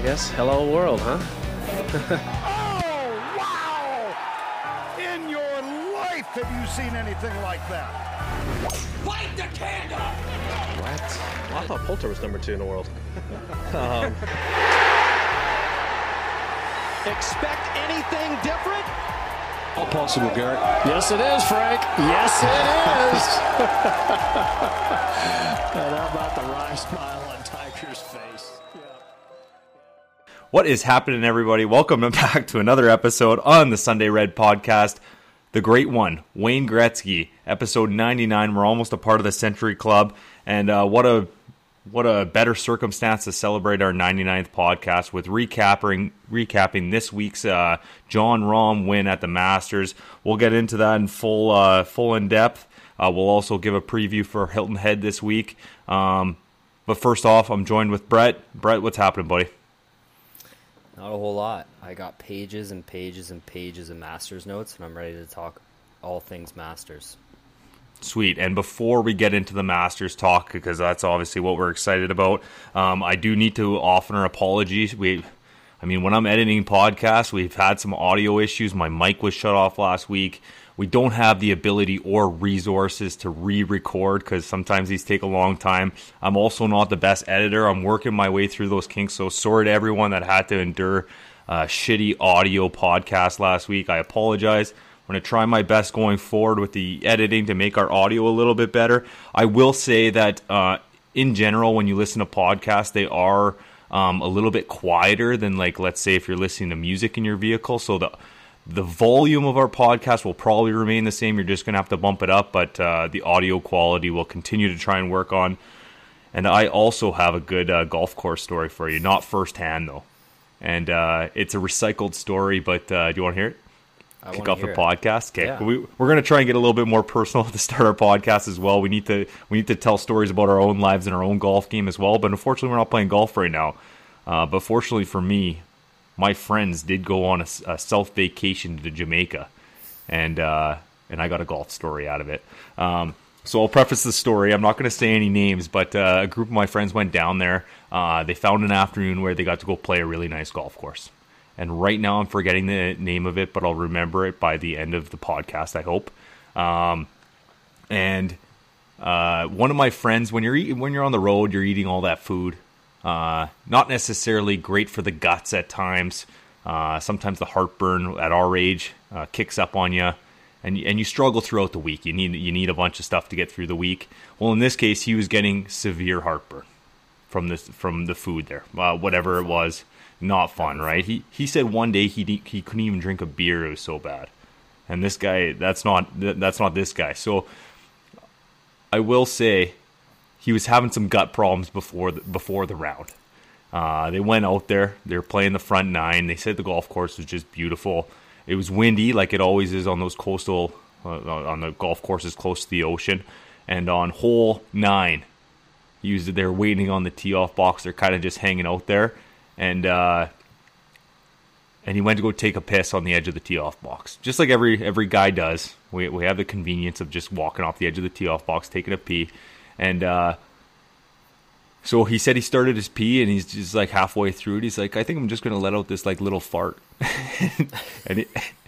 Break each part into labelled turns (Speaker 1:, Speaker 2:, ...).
Speaker 1: guess hello world, huh?
Speaker 2: Oh, wow! In your life have you seen anything like that?
Speaker 3: Light the candle!
Speaker 1: What? I thought Poulter was number 2 in the world.
Speaker 4: Expect anything different?
Speaker 5: All possible, Garrett.
Speaker 6: Yes, it is, Frank. Yes, it is. And how about the wry smile on Tiger's face? Yeah.
Speaker 7: What is happening, everybody? Welcome back to another episode on the Sunday Red Podcast. The great one, Wayne Gretzky, episode 99. We're almost a part of the Century Club, and what a better circumstance to celebrate our 99th podcast with recapping this week's Jon Rahm win at the Masters. We'll get into that in full in depth. We'll also give a preview for Hilton Head this week. But first off, I'm joined with Brett. Brett, what's happening, buddy?
Speaker 8: Not a whole lot. I got pages and pages and pages of Masters notes, and I'm ready to talk all things Masters.
Speaker 7: Sweet. And before we get into the Masters talk, because that's obviously what we're excited about, I do need to offer an apology. When I'm editing podcasts, we've had some audio issues. My mic was shut off last week. We don't have the ability or resources to re-record because sometimes these take a long time. I'm also not the best editor. I'm working my way through those kinks, so sorry to everyone that had to endure a shitty audio podcast last week. I apologize. I'm going to try my best going forward with the editing to make our audio a little bit better. I will say that in general, when you listen to podcasts, they are a little bit quieter than, like, let's say if you're listening to music in your vehicle. So the volume of our podcast will probably remain the same. You're just going to have to bump it up, but the audio quality will continue to try and work on. And I also have a good golf course story for you, not firsthand though. And it's a recycled story, but do you want to hear it? Kick off the podcast. Okay, yeah. We're going to try and get a little bit more personal to start our podcast as well. We need to tell stories about our own lives and our own golf game as well. But unfortunately, we're not playing golf right now. But fortunately for me, my friends did go on a self vacation to Jamaica, and I got a golf story out of it. So I'll preface the story. I'm not going to say any names, but a group of my friends went down there. They found an afternoon where they got to go play a really nice golf course. And right now I'm forgetting the name of it, but I'll remember it by the end of the podcast, I hope. One of my friends, when you're on the road, you're eating all that food. Not necessarily great for the guts at times. Sometimes the heartburn at our age kicks up on you, and you struggle throughout the week. You need a bunch of stuff to get through the week. Well, in this case, he was getting severe heartburn from the food there, whatever it was. Not fun, right? He said one day he couldn't even drink a beer. It was so bad. And this guy, that's not this guy. So I will say he was having some gut problems before the round. They went out there. They were playing the front nine. They said the golf course was just beautiful. It was windy, like it always is on those coastal on the golf courses close to the ocean. And on hole 9, they're waiting on the tee off box. They're kind of just hanging out there. And he went to go take a piss on the edge of the tee-off box. Just like every guy does. We have the convenience of just walking off the edge of the tee-off box, taking a pee. And so he said he started his pee, and he's just like halfway through it. He's like, I think I'm just going to let out this like little fart. and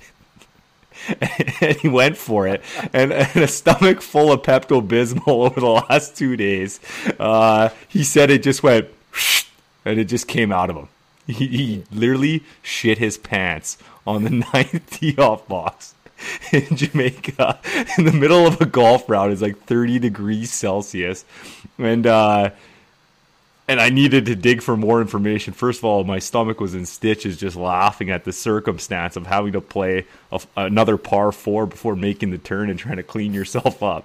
Speaker 7: he went for it. And a stomach full of Pepto-Bismol over the last 2 days. He said it just went... and it just came out of him. He literally shit his pants on the 9th tee-off box in Jamaica in the middle of a golf round. It's like 30 degrees Celsius. And I needed to dig for more information. First of all, my stomach was in stitches just laughing at the circumstance of having to play another par 4 before making the turn and trying to clean yourself up.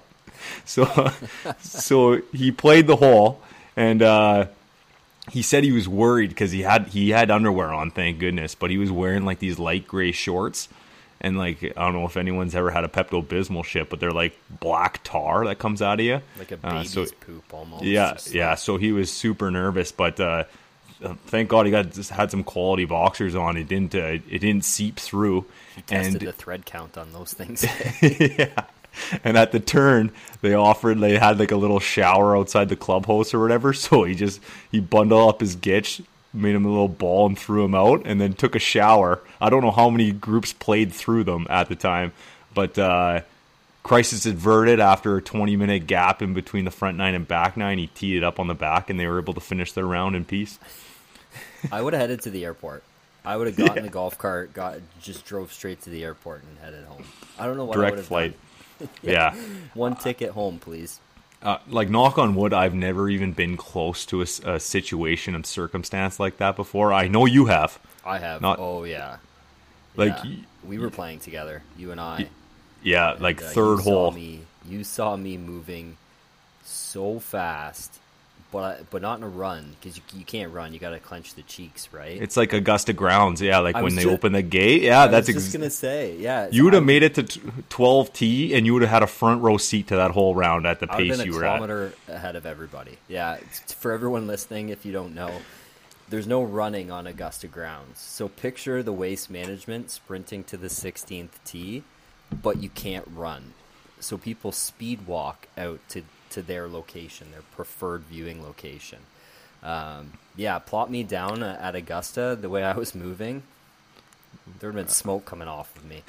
Speaker 7: So he played the hole, and... he said he was worried because he had underwear on, thank goodness, but he was wearing like these light gray shorts, and like I don't know if anyone's ever had a Pepto-Bismol shit, but they're like black tar that comes out of you,
Speaker 8: like a baby's poop almost.
Speaker 7: Yeah. So he was super nervous, but thank God he had some quality boxers on. It didn't seep through.
Speaker 8: He tested the thread count on those things.
Speaker 7: Yeah. And at the turn, they had like a little shower outside the clubhouse or whatever. So he bundled up his gitch, made him a little ball and threw him out, and then took a shower. I don't know how many groups played through them at the time, but crisis averted after a 20-minute gap in between the front nine and back nine. He teed it up on the back, and they were able to finish their round in peace.
Speaker 8: I would have headed to the airport. I would have gotten the golf cart, just drove straight to the airport and headed home. I don't know what I would
Speaker 7: Direct
Speaker 8: have
Speaker 7: flight.
Speaker 8: done.
Speaker 7: Yeah.
Speaker 8: One ticket home, please.
Speaker 7: Like, knock on wood, I've never even been close to a situation and circumstance like that before. I know you have.
Speaker 8: I have. Oh, yeah.
Speaker 7: Like,
Speaker 8: yeah. We were playing together, you and I.
Speaker 7: Yeah,
Speaker 8: And,
Speaker 7: like third hole.
Speaker 8: You saw me moving so fast, but not in a run, because you can't run. You got to clench the cheeks, right?
Speaker 7: It's like Augusta Grounds, yeah. Like when they
Speaker 8: just-
Speaker 7: open the gate, yeah.
Speaker 8: I
Speaker 7: That's
Speaker 8: was just gonna say, yeah.
Speaker 7: You would have made it to 12T, and you would have had a front row seat to that whole round at the
Speaker 8: I would have
Speaker 7: pace
Speaker 8: been
Speaker 7: you
Speaker 8: a
Speaker 7: were at.
Speaker 8: kilometer ahead of everybody. Yeah, for everyone listening, if you don't know, there's no running on Augusta Grounds. So picture the Waste Management sprinting to the 16th tee, but you can't run. So people speed walk out to their location, their preferred viewing location. Yeah, plot me down at Augusta the way I was moving. There would have been smoke coming off of me.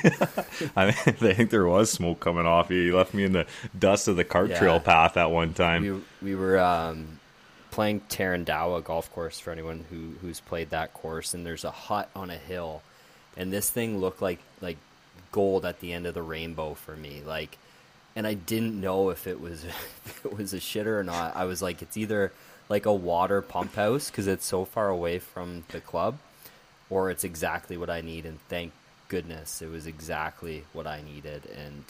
Speaker 7: I think there was smoke coming off you. You left me in the dust of the cart trail path at one time.
Speaker 8: We were playing Tarandawa golf course, for anyone who's played that course, and there's a hut on a hill, and this thing looked like gold at the end of the rainbow for me. Like, and I didn't know if it was a shitter or not. I was like, it's either like a water pump house because it's so far away from the club, or it's exactly what I need. And thank goodness it was exactly what I needed.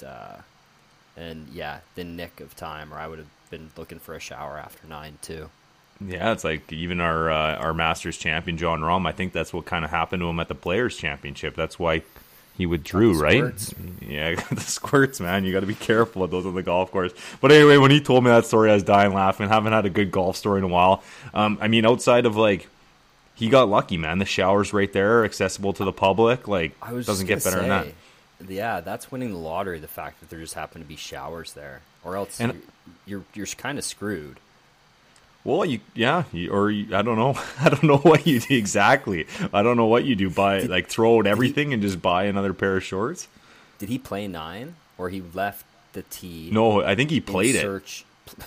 Speaker 8: And yeah, the nick of time, or I would have been looking for a shower after 9 too.
Speaker 7: Yeah, it's like even our Masters champion, John Rahm, I think that's what kind of happened to him at the Players' Championship. That's why he withdrew, right?
Speaker 8: Squirts.
Speaker 7: Yeah, the squirts, man. You got to be careful of those on the golf course. But anyway, when he told me that story, I was dying laughing. Haven't had a good golf story in a while. I mean, outside of like, he got lucky, man. The shower's right there, accessible to the public. Like, doesn't get better than that.
Speaker 8: Yeah, that's winning the lottery. The fact that there just happen to be showers there, or else you're kind of screwed.
Speaker 7: Well, I don't know. I don't know what you do exactly. I don't know what you do. Throw out everything and just buy another pair of shorts?
Speaker 8: Did he play 9, or he left the tee?
Speaker 7: No, I think he played it.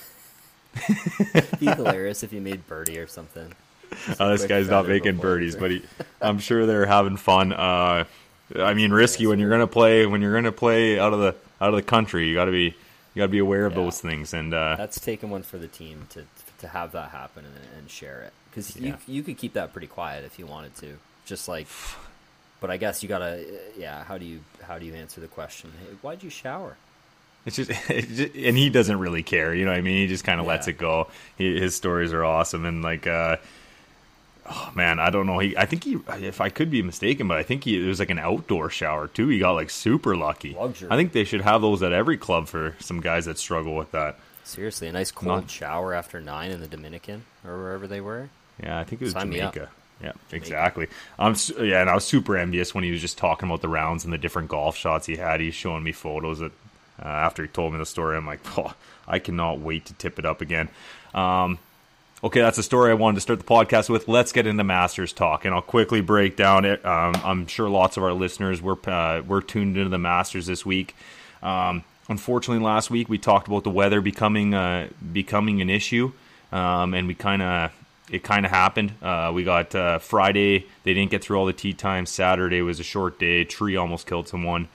Speaker 8: It'd be hilarious if he made birdie or something.
Speaker 7: This guy's not making birdies, but I'm sure they're having fun. I mean, risky when you're gonna play out of the country. You gotta be aware of those things. And
Speaker 8: that's taking one for the team to have that happen and share it, because you could keep that pretty quiet if you wanted to, just like. But I guess you gotta. Yeah, how do you answer the question? Hey, why'd you shower?
Speaker 7: It's just, and he doesn't really care. You know what I mean? He just kind of lets it go. His stories are awesome, and like, oh man, I don't know. I think if I could be mistaken, but I think it was like an outdoor shower too. He got like super lucky.
Speaker 8: Luxury.
Speaker 7: I think they should have those at every club for some guys that struggle with that.
Speaker 8: Seriously, a nice cold shower after 9 in the Dominican or wherever they were.
Speaker 7: Yeah, I think it was
Speaker 8: Sign me up.
Speaker 7: Jamaica. Yeah, exactly. And I was super envious when he was just talking about the rounds and the different golf shots he had. He's showing me photos that after he told me the story, I'm like, oh, I cannot wait to tip it up again. Okay, that's the story I wanted to start the podcast with. Let's get into Masters talk, and I'll quickly break down it. I'm sure lots of our listeners were tuned into the Masters this week. Unfortunately, last week we talked about the weather becoming an issue, and it kind of happened. We got Friday; they didn't get through all the tee times. Saturday was a short day. Tree almost killed someone.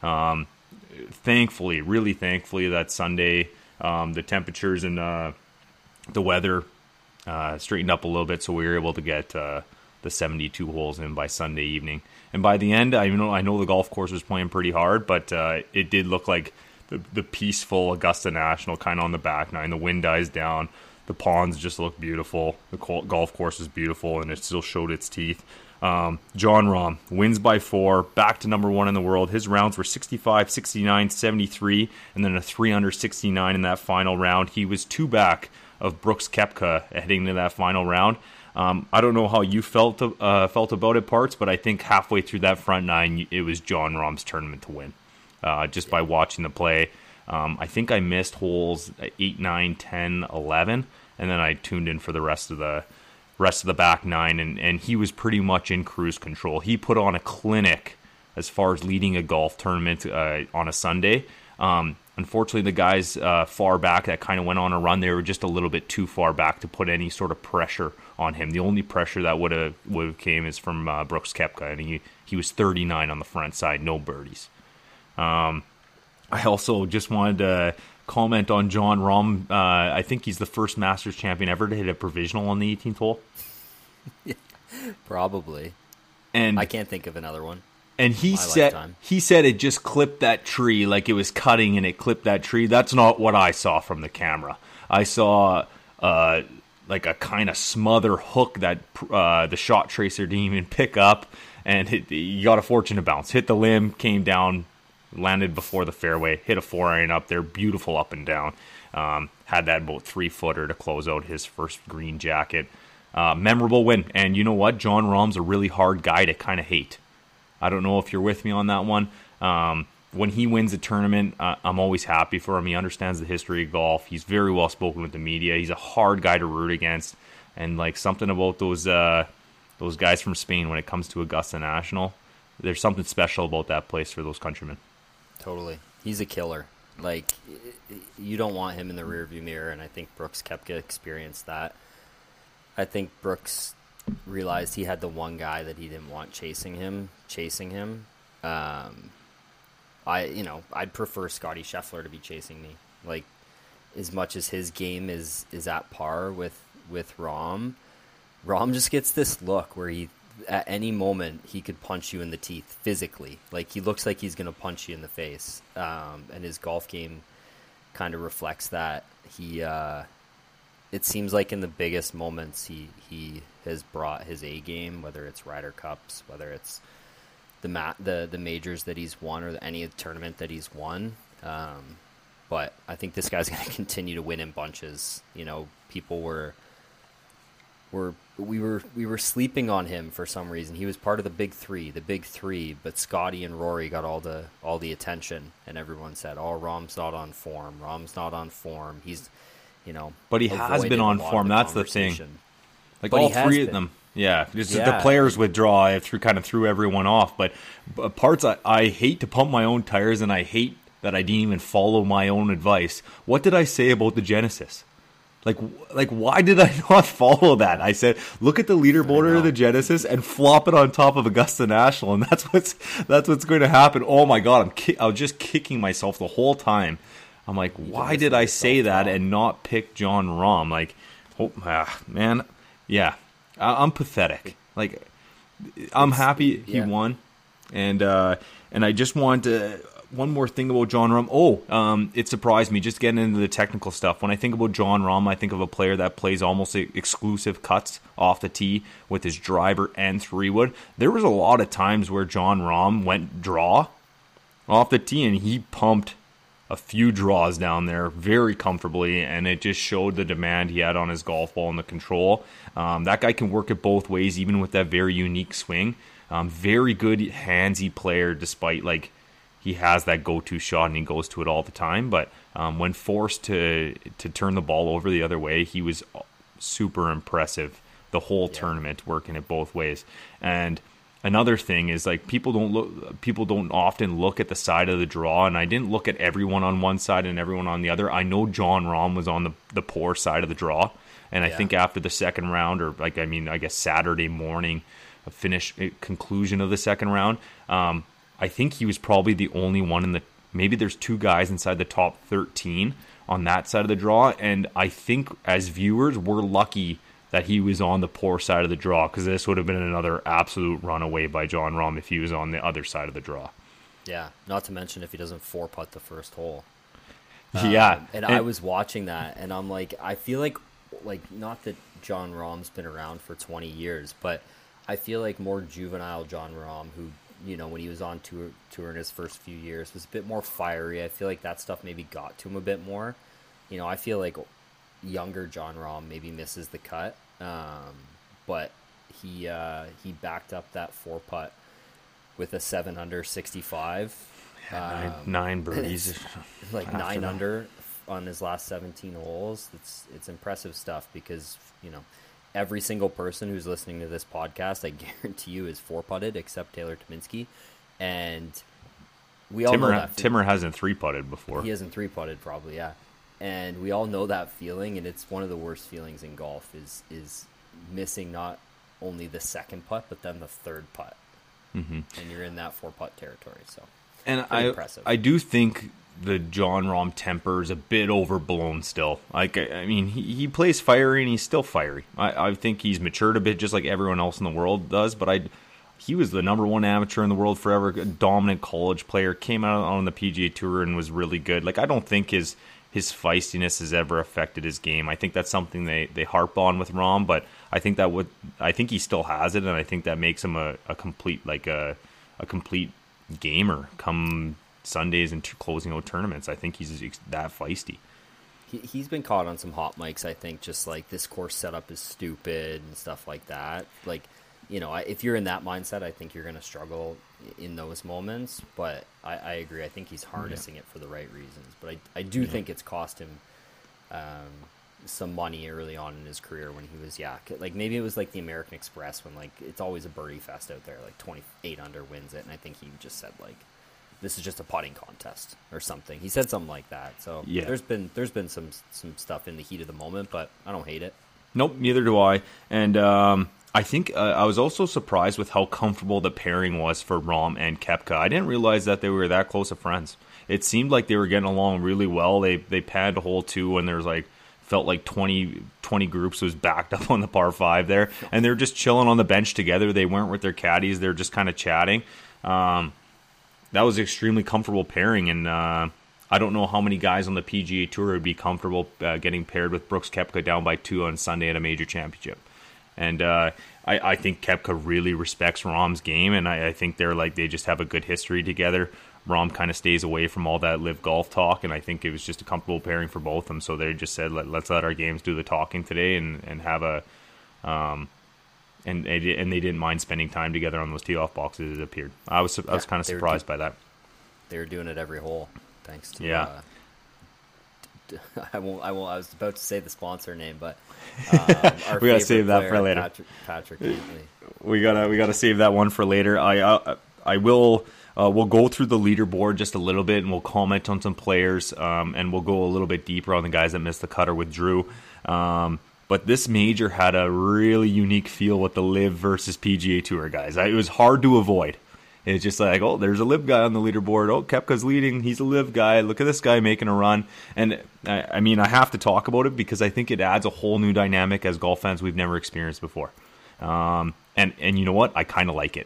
Speaker 7: Really thankfully, that Sunday the temperatures and the weather straightened up a little bit, so we were able to get the 72 holes in by Sunday evening. And by the end, I know the golf course was playing pretty hard, but it did look like the peaceful Augusta National kind of on the back nine. The wind dies down. The ponds just look beautiful. The golf course is beautiful, and it still showed its teeth. John Rahm wins by 4, back to number 1 in the world. His rounds were 65, 69, 73, and then a 3 under 69 in that final round. He was 2 back of Brooks Koepka heading into that final round. I don't know how you felt about it, Parts, but I think halfway through that front 9, it was John Rahm's tournament to win. By watching the play. I think I missed holes 8, 9, 10, 11, and then I tuned in for the rest of the rest of the back nine, and he was pretty much in cruise control. He put on a clinic as far as leading a golf tournament on a Sunday. Unfortunately, the guys far back that kind of went on a run, they were just a little bit too far back to put any sort of pressure on him. The only pressure that would have came is from Brooks Koepka, and he was 39 on the front side, no birdies. I also just wanted to comment on Jon Rahm. I think he's the first Masters champion ever to hit a provisional on the 18th hole.
Speaker 8: Probably.
Speaker 7: And
Speaker 8: I can't think of another one.
Speaker 7: And he said it just clipped that tree, like it was cutting and it clipped that tree. That's not what I saw from the camera. I saw like a kind of smother hook that the shot tracer didn't even pick up, and he got a fortunate bounce. Hit the limb, came down, landed before the fairway, hit a 4-iron up there, beautiful up and down. Had that about 3-footer to close out his first green jacket. Memorable win. And you know what? Jon Rahm's a really hard guy to kind of hate. I don't know if you're with me on that one. When he wins a tournament, I'm always happy for him. He understands the history of golf. He's very well spoken with the media. He's a hard guy to root against. And like something about those guys from Spain when it comes to Augusta National, there's something special about that place for those countrymen.
Speaker 8: Totally. He's a killer. Like, you don't want him in the rearview mirror, and I think Brooks Koepka experienced that. I think Brooks realized he had the one guy that he didn't want chasing him. I'd prefer Scotty Scheffler to be chasing me. Like, as much as his game is at par with Rahm just gets this look where he, at any moment, he could punch you in the teeth physically. Like, he looks like he's going to punch you in the face. And his golf game kind of reflects that. It seems like in the biggest moments he has brought his A game, whether it's Ryder Cups, whether it's the majors that he's won or any tournament that he's won. But I think this guy's going to continue to win in bunches. You know, people we were sleeping on him for some reason. He was part of the big three, but Scotty and Rory got all the attention, and everyone said, "Oh, Rahm's not on form. He's, you know."
Speaker 7: But he has been on form. That's the thing. Like,
Speaker 8: but
Speaker 7: all three of them. Yeah, the players withdraw threw everyone off. But parts I hate to pump my own tires, and I hate that I didn't even follow my own advice. What did I say about the Genesis? Like why did I not follow that? I said, look at the leaderboard of the Genesis and flop it on top of Augusta National, and that's what's going to happen. Oh my God, I was just kicking myself the whole time. I'm like, why did I say that and not pick Jon Rahm? Like, man, yeah, I'm pathetic. Like, I'm happy he won, and I just want to. One more thing about Jon Rahm. It surprised me just getting into the technical stuff. When I think about Jon Rahm, I think of a player that plays almost exclusive cuts off the tee with his driver and 3-wood. There was a lot of times where Jon Rahm went draw off the tee, and he pumped a few draws down there very comfortably, and it just showed the demand he had on his golf ball and the control. That guy can work it both ways, even with that very unique swing. Very good handsy player, despite he has that go-to shot and he goes to it all the time. But when forced to turn the ball over the other way, he was super impressive the whole tournament, working it both ways. And another thing is, people don't often look at the side of the draw, and I didn't look at everyone on one side and everyone on the other. I know Jon Rahm was on the poor side of the draw, and I think after the second round, or I guess Saturday morning, conclusion of the second round, I think he was probably the only one maybe there's two guys inside the top 13 on that side of the draw. And I think as viewers, we're lucky that he was on the poor side of the draw, because this would have been another absolute runaway by Jon Rahm if he was on the other side of the draw.
Speaker 8: Yeah, not to mention if he doesn't 4-putt the first hole.
Speaker 7: And
Speaker 8: I was watching that, and I'm like, I feel like not that Jon Rahm's been around for 20 years, but I feel like more juvenile Jon Rahm, who, you know, when he was on tour in his first few years, was a bit more fiery. I feel like that stuff maybe got to him a bit more. You know, I feel like younger Jon Rahm maybe misses the cut, but he backed up that 4-putt with a 7-under 65.
Speaker 7: Nine birdies,
Speaker 8: 9 under on his last 17 holes. It's impressive stuff, because, you know, every single person who's listening to this podcast, I guarantee you, is 4-putted except Taylor Tominski. And we all know that
Speaker 7: Timmer hasn't 3-putted before.
Speaker 8: He hasn't 3-putted probably, yeah. And we all know that feeling, and it's one of the worst feelings in golf is missing not only the second putt, but then the third putt. Mm-hmm. And you're in that 4-putt territory. So,
Speaker 7: and
Speaker 8: impressive.
Speaker 7: I do think the Jon Rahm temper is a bit overblown still. Like, I mean, he plays fiery and he's still fiery. I think he's matured a bit, just like everyone else in the world does. But he was the number 1 amateur in the world forever, a dominant college player, came out on the PGA Tour and was really good. Like, I don't think his feistiness has ever affected his game. I think that's something they harp on with Rahm, but I think he still has it, and I think that makes him a complete complete gamer come Sundays and closing out tournaments. I think he's that feisty.
Speaker 8: He's been caught on some hot mics, I think, just like this course setup is stupid and stuff like that. Like, if you're in that mindset, I think you're going to struggle in those moments. But I agree. I think he's harnessing it for the right reasons. But I do think it's cost him some money early on in his career when he was, like maybe it was like the American Express when like it's always a birdie fest out there, like 28 under wins it. And I think he just said like, this is just a putting contest or something. He said something like that. So there's been some stuff in the heat of the moment, but I don't hate it.
Speaker 7: Nope, neither do I. And I think I was also surprised with how comfortable the pairing was for Rahm and Koepka. I didn't realize that they were that close of friends. It seemed like they were getting along really well. They panned a hole 2 and there's felt like 20 groups was backed up on the par 5 there. And they're just chilling on the bench together. They weren't with their caddies. They're just kind of chatting. That was an extremely comfortable pairing, and I don't know how many guys on the PGA Tour would be comfortable getting paired with Brooks Koepka down by 2 on Sunday at a major championship. And I think Koepka really respects Rahm's game, and I think they just have a good history together. Rahm kind of stays away from all that live golf talk, and I think it was just a comfortable pairing for both of them. So they just said, let's let our games do the talking today and have a and they didn't mind spending time together on those tee-off boxes, it appeared. I was kind of surprised by that.
Speaker 8: They were doing it every hole, thanks to I was about to say the sponsor name, but
Speaker 7: we gotta save that for later.
Speaker 8: Patrick Cantley.
Speaker 7: We gotta save that one for later. I will. We'll go through the leaderboard just a little bit, and we'll comment on some players, and we'll go a little bit deeper on the guys that missed the cut or withdrew. But this major had a really unique feel with the LIV versus PGA Tour guys. It was hard to avoid. It's just like, oh, there's a LIV guy on the leaderboard. Oh, Koepka's leading. He's a LIV guy. Look at this guy making a run. And I mean, I have to talk about it because I think it adds a whole new dynamic as golf fans we've never experienced before. And you know what? I kind of like it.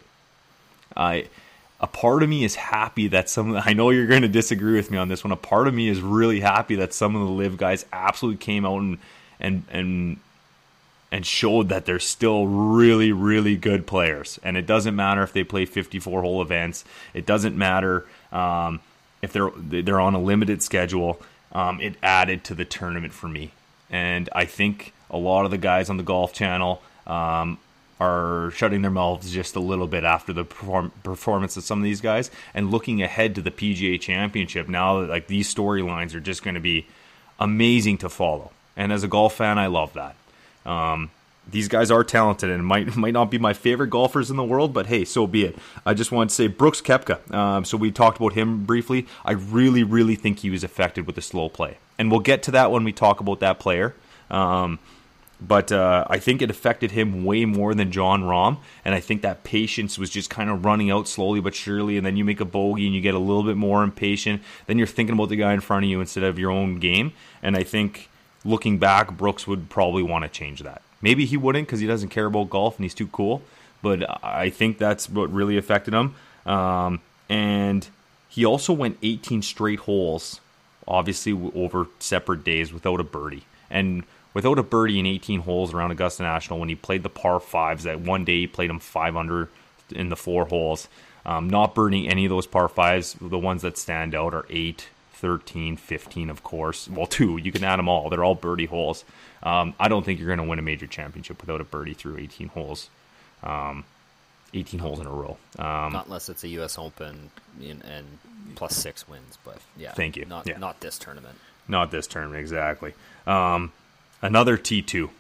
Speaker 7: A part of me is happy that I know you're going to disagree with me on this one. A part of me is really happy that some of the LIV guys absolutely came out and showed that they're still really, really good players. And it doesn't matter if they play 54-hole events. It doesn't matter if they're on a limited schedule. It added to the tournament for me. And I think a lot of the guys on the Golf Channel are shutting their mouths just a little bit after the performance of some of these guys and looking ahead to the PGA Championship. Now, like, these storylines are just going to be amazing to follow. And as a golf fan, I love that. These guys are talented and might not be my favorite golfers in the world, but hey, so be it. I just wanted to say Brooks Koepka. So we talked about him briefly. I really, really think he was affected with the slow play. And we'll get to that when we talk about that player. But I think it affected him way more than Jon Rahm, and I think that patience was just kind of running out slowly but surely, and then you make a bogey and you get a little bit more impatient. Then you're thinking about the guy in front of you instead of your own game, and I think looking back, Brooks would probably want to change that. Maybe he wouldn't because he doesn't care about golf and he's too cool, but I think that's what really affected him. And he also went 18 straight holes, obviously over separate days without a birdie. And without a birdie in 18 holes around Augusta National, when he played the par 5s, that one day he played them 5 under in the 4 holes, not birdieing any of those par 5s. The ones that stand out are 8, 13, 15, of course. Well, 2, you can add them all. They're all birdie holes. I don't think you're going to win a major championship without a birdie through 18 holes. 18 holes in a row.
Speaker 8: Not unless it's a U.S. Open and plus 6 wins, but yeah.
Speaker 7: Thank you.
Speaker 8: Not this tournament.
Speaker 7: Not this tournament, exactly. Another T2.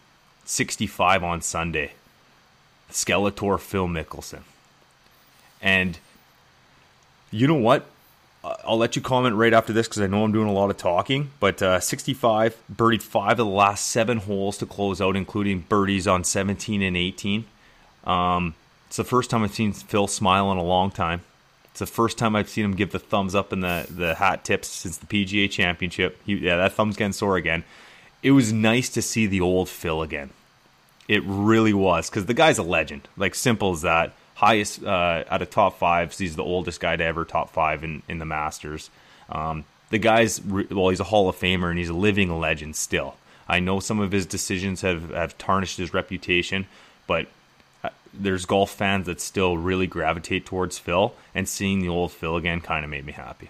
Speaker 7: 65 on Sunday. Skeletor Phil Mickelson. And you know what? I'll let you comment right after this because I know I'm doing a lot of talking. But 65, birdied 5 of the last 7 holes to close out, including birdies on 17 and 18. It's the first time I've seen Phil smile in a long time. It's the first time I've seen him give the thumbs up and the hat tips since the PGA Championship. That thumb's getting sore again. It was nice to see the old Phil again. It really was, because the guy's a legend. Like, simple as that. Highest out of top 5. He's the oldest guy to ever top 5 in the Masters. The guy's, he's a Hall of Famer, and he's a living legend still. I know some of his decisions have tarnished his reputation, but there's golf fans that still really gravitate towards Phil, and seeing the old Phil again kind of made me happy.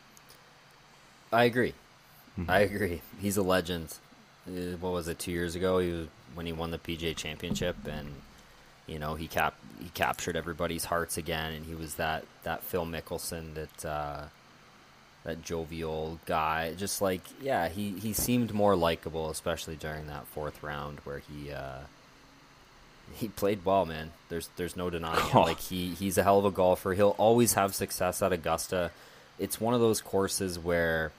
Speaker 8: I agree. I agree. He's a legend. What was it, 2 years ago? When he won the PGA Championship, and he captured everybody's hearts again, and he was that Phil Mickelson, that jovial guy. Just like, he seemed more likable, especially during that 4th round where he played well, man. There's no denying it. Like, he's a hell of a golfer. He'll always have success at Augusta. It's one of those courses where,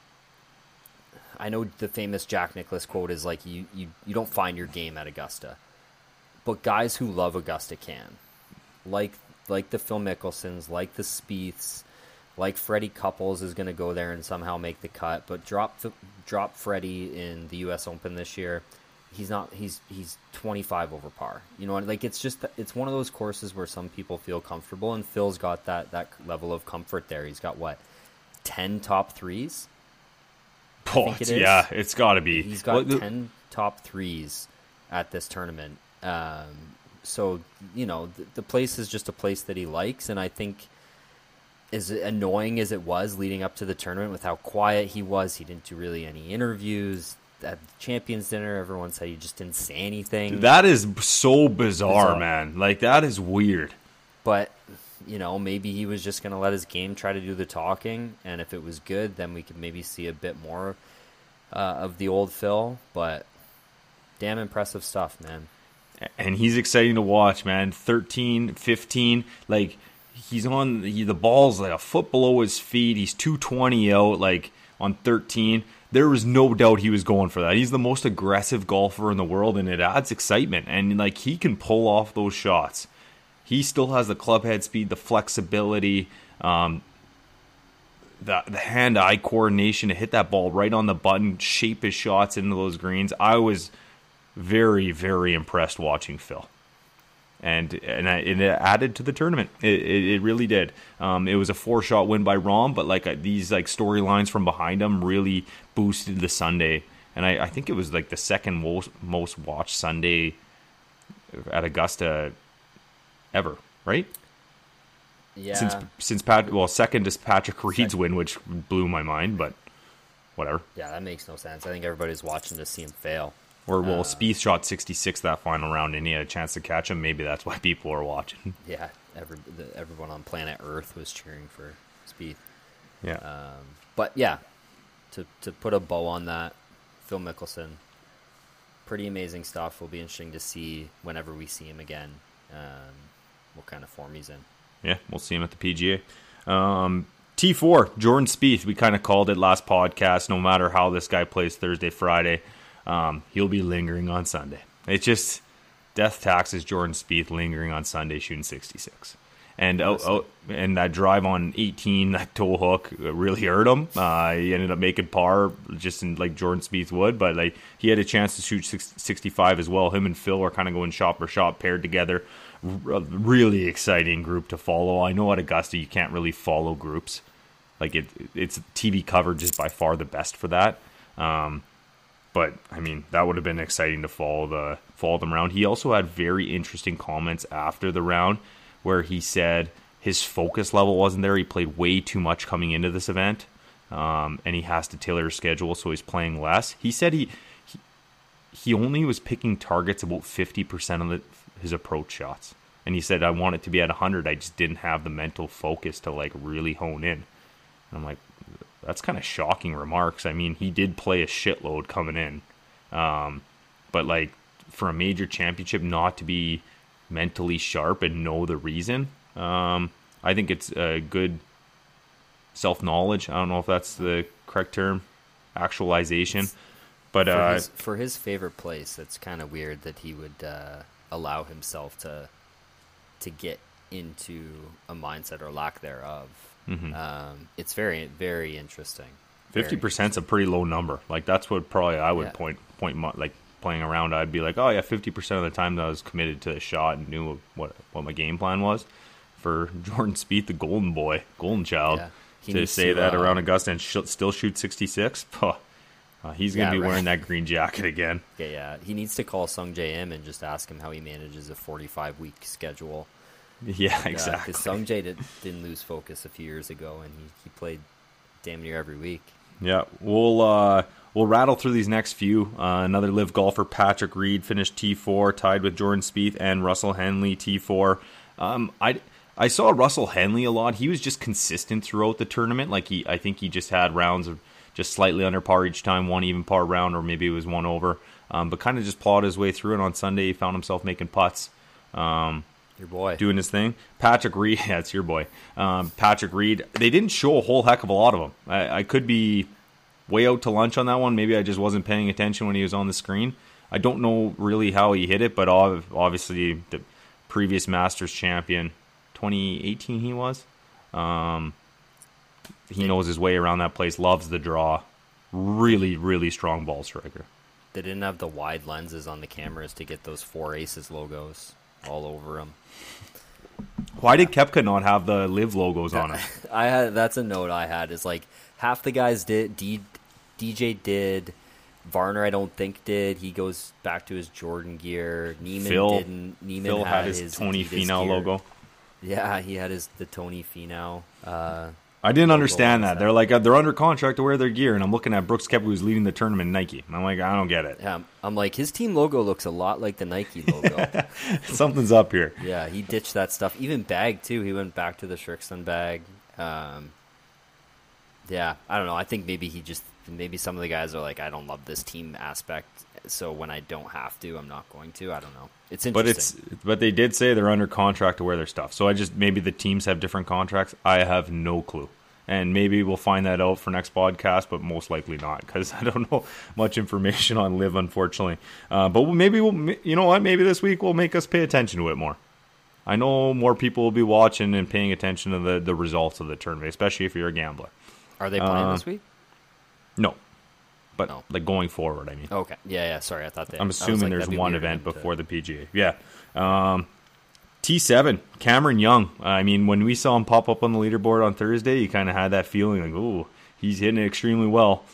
Speaker 8: I know the famous Jack Nicklaus quote is like, you don't find your game at Augusta. But guys who love Augusta can. Like the Phil Mickelsons, like the Spieths, like Freddie Couples is going to go there and somehow make the cut. But drop Freddie in the U.S. Open this year. He's 25 over par. Like, it's one of those courses where some people feel comfortable, and Phil's got that level of comfort there. He's got 10 top 3s?
Speaker 7: It's got to be.
Speaker 8: He's got 10 top 3s at this tournament. So, the place is just a place that he likes, and I think, as annoying as it was leading up to the tournament with how quiet he was, he didn't do really any interviews. At the Champions Dinner, everyone said he just didn't say anything.
Speaker 7: That is so bizarre, man. Like, that is weird.
Speaker 8: But, maybe he was just going to let his game try to do the talking, and if it was good, then we could maybe see a bit more of the old Phil. But damn impressive stuff, man.
Speaker 7: And he's exciting to watch, man. 13, 15, like, he's on the ball's like a foot below his feet. He's 220 out, like, on 13. There was no doubt he was going for that. He's the most aggressive golfer in the world, and it adds excitement. And, like, he can pull off those shots. He still has the club head speed, the flexibility, the hand-eye coordination to hit that ball right on the button, shape his shots into those greens. I was very, very impressed watching Phil. And it added to the tournament. It really did. It was a 4-shot win by Rahm, but these storylines from behind him really boosted the Sunday. And I think it was like the second most watched Sunday at Augusta ever, right?
Speaker 8: Yeah.
Speaker 7: Since second is Patrick Reed's win, which blew my mind, but whatever.
Speaker 8: Yeah, that makes no sense. I think everybody's watching to see him fail.
Speaker 7: Or, Spieth shot 66 that final round, and he had a chance to catch him. Maybe that's why people are watching.
Speaker 8: Yeah, everyone on planet Earth was cheering for Spieth.
Speaker 7: Yeah.
Speaker 8: But, yeah, to put a bow on that, Phil Mickelson, pretty amazing stuff. Will be interesting to see whenever we see him again, what kind of form he's in.
Speaker 7: Yeah, we'll see him at the PGA. T4, Jordan Spieth. We kind of called it last podcast. No matter how this guy plays Thursday, Friday, he'll be lingering on Sunday. It's just death taxes Jordan Spieth lingering on Sunday shooting 66. And and that drive on 18, that toe hook really hurt him. He ended up making par just in like Jordan Spieth would, but like he had a chance to shoot 65 as well. Him and Phil are kind of going shot for shot paired together. A really exciting group to follow. I know at Augusta you can't really follow groups. Like it's TV coverage is by far the best for that. But I mean that would have been exciting to follow them around. He also had very interesting comments after the round where he said his focus level wasn't there. He played way too much coming into this event, and he has to tailor his schedule, so he's playing less. He said he only was picking targets about 50% of his approach shots. And he said, I want it to be at 100. I just didn't have the mental focus to like really hone in. And I'm like, that's kind of shocking remarks. I mean, he did play a shitload coming in. But like for a major championship not to be mentally sharp and know the reason. I think it's a good self-knowledge. I don't know if that's the correct term, actualization. But
Speaker 8: for his favorite place, it's kind of weird that he would allow himself to get into a mindset or lack thereof. It's very, very interesting.
Speaker 7: 50% is a pretty low number. Like that's what probably I would point like playing around. I'd be like, oh yeah, 50% of the time that I was committed to the shot and knew what my game plan was. For Jordan Spieth, the golden boy, golden child, to say that around Augusta and still shoot 66, he's going to be wearing that green jacket again.
Speaker 8: Yeah. He needs to call Sung Jae Im and just ask him how he manages a 45-week schedule.
Speaker 7: Yeah, exactly.
Speaker 8: Because Sung Jae didn't lose focus a few years ago, and he played damn near every week.
Speaker 7: Yeah, we'll rattle through these next few. Another live golfer, Patrick Reed, finished T4, tied with Jordan Spieth and Russell Henley, T4. I saw Russell Henley a lot. He was just consistent throughout the tournament. Like I think he just had rounds of just slightly under par each time, one even par round, or maybe it was one over. But kind of just plowed his way through, and on Sunday he found himself making putts.
Speaker 8: Your boy.
Speaker 7: Doing his thing. Patrick Reed, yeah, it's your boy. Patrick Reed, they didn't show a whole heck of a lot of him. I could be way out to lunch on that one. Maybe I just wasn't paying attention when he was on the screen. I don't know really how he hit it, but obviously the previous Masters champion, 2018 he was. He knows his way around that place, loves the draw. Really, really strong ball striker.
Speaker 8: They didn't have the wide lenses on the cameras to get those 4 Aces logos all over them.
Speaker 7: Why did Koepka not have the Live logos on it?
Speaker 8: That's a note I had. Is like half the guys did. DJ did. Varner I don't think did. He goes back to his Jordan gear. Neiman didn't. Neiman
Speaker 7: Phil had his Tony Finau logo.
Speaker 8: Yeah, he had the Tony Finau.
Speaker 7: I didn't understand that. They're like they're under contract to wear their gear, and I'm looking at Brooks Koepka, who's leading the tournament, Nike. And I'm like, I don't get it.
Speaker 8: Yeah, I'm like, his team logo looks a lot like the Nike logo.
Speaker 7: Something's up here.
Speaker 8: Yeah, he ditched that stuff. Even bag too. He went back to the Shrixon bag. Yeah, I don't know. I think maybe some of the guys are like, I don't love this team aspect, so when I don't have to, I'm not going to. I don't know. It's interesting.
Speaker 7: But they did say they're under contract to wear their stuff. So maybe the teams have different contracts. I have no clue. And maybe we'll find that out for next podcast, but most likely not, because I don't know much information on Live, unfortunately. But maybe you know what? Maybe this week will make us pay attention to it more. I know more people will be watching and paying attention to the results of the tournament, especially if you're a gambler.
Speaker 8: Are they playing this week?
Speaker 7: No. But like going forward, I mean.
Speaker 8: Okay. Yeah. Sorry, I thought that.
Speaker 7: I'm assuming there's one event before the PGA. Yeah. T7, Cameron Young. I mean, when we saw him pop up on the leaderboard on Thursday, you kind of had that feeling like, ooh, he's hitting it extremely well.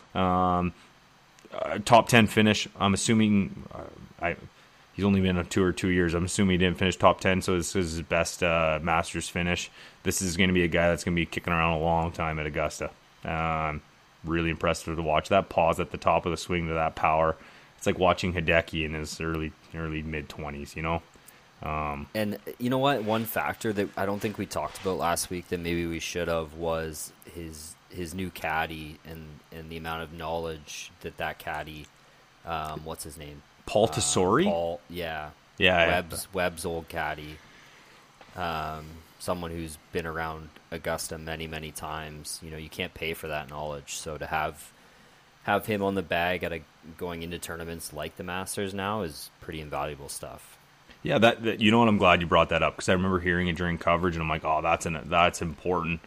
Speaker 7: Top 10 finish. I'm assuming he's only been on tour 2 years. I'm assuming he didn't finish top 10, so this is his best Masters finish. This is going to be a guy that's going to be kicking around a long time at Augusta. Really impressive to watch. That pause at the top of the swing to that power. It's like watching Hideki in his early mid-20s, you know?
Speaker 8: And you know what? One factor that I don't think we talked about last week that maybe we should have was his new caddy and the amount of knowledge that caddy, what's his name?
Speaker 7: Paul Tesori?
Speaker 8: Paul, yeah. Webb's old caddy. Someone who's been around Augusta many, many times. You know, you can't pay for that knowledge. So to have him on the bag going into tournaments like the Masters now is pretty invaluable stuff.
Speaker 7: Yeah, that you know what? I'm glad you brought that up, because I remember hearing it during coverage, and I'm like, oh, that's important.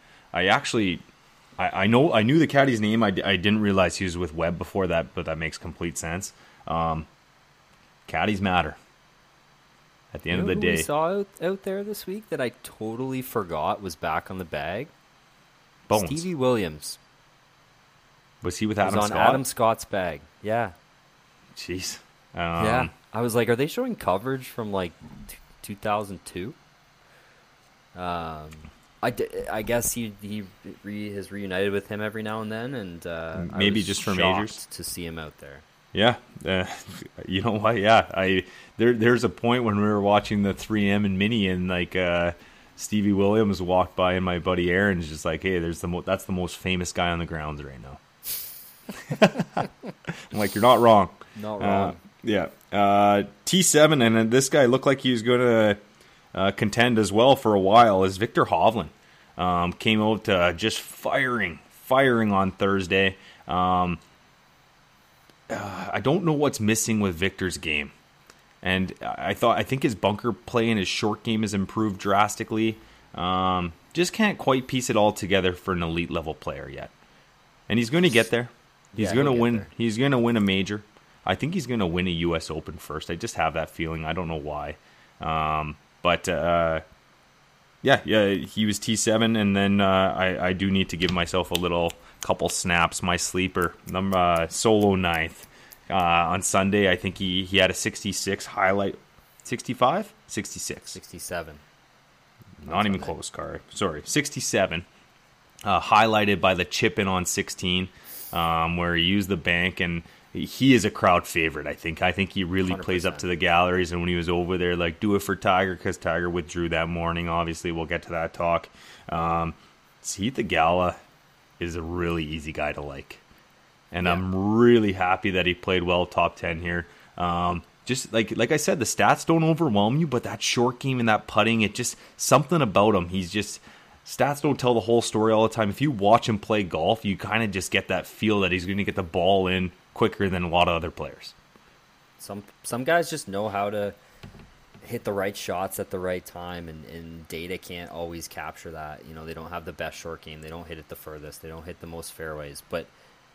Speaker 7: I knew the caddy's name. I didn't realize he was with Webb before that, but that makes complete sense. Caddies matter. At the end of the day,
Speaker 8: we saw out there this week that I totally forgot was back on the bag.
Speaker 7: Bones.
Speaker 8: Stevie Williams.
Speaker 7: Was he with Adam Scott?
Speaker 8: On Adam Scott's bag. Yeah.
Speaker 7: Jeez.
Speaker 8: Yeah. I was like, are they showing coverage from like 2002? I guess he has reunited with him every now and then, and
Speaker 7: maybe just for majors
Speaker 8: to see him out there.
Speaker 7: Yeah, you know what? Yeah, there's a point when we were watching the 3M and Mini, and like Stevie Williams walked by, and my buddy Aaron's just like, "Hey, that's the most famous guy on the grounds right now." I'm like, "You're not wrong."
Speaker 8: Not wrong.
Speaker 7: Yeah. T7, and this guy looked like he was going to contend as well for a while, is Victor Hovland. Came out just firing on Thursday. I don't know what's missing with Victor's game. And I think his bunker play and his short game has improved drastically. Just can't quite piece it all together for an elite level player yet. And he's going to get there. He's going to win. There. He's going to win a major. I think he's going to win a U.S. Open first. I just have that feeling. I don't know why. Yeah, he was T7, and then I do need to give myself a couple snaps. My sleeper, solo ninth. On Sunday, I think he had a 66 highlight. 65? 66.
Speaker 8: 67.
Speaker 7: Not even close, Car. Sorry, 67. Highlighted by the chip in on 16, where he used the bank, and he is a crowd favorite, I think. I think he really 100%. Plays up to the galleries, and when he was over there, like, do it for Tiger, because Tiger withdrew that morning. Obviously, we'll get to that talk. Sahith Theegala is a really easy guy to like. And I'm really happy that he played well, top 10 here. Just like I said, the stats don't overwhelm you, but that short game and that putting, it just something about him. Stats don't tell the whole story all the time. If you watch him play golf, you kind of just get that feel that he's going to get the ball in quicker than a lot of other players.
Speaker 8: Some guys just know how to hit the right shots at the right time, and data can't always capture that. You know, they don't have the best short game. They don't hit it the furthest. They don't hit the most fairways, but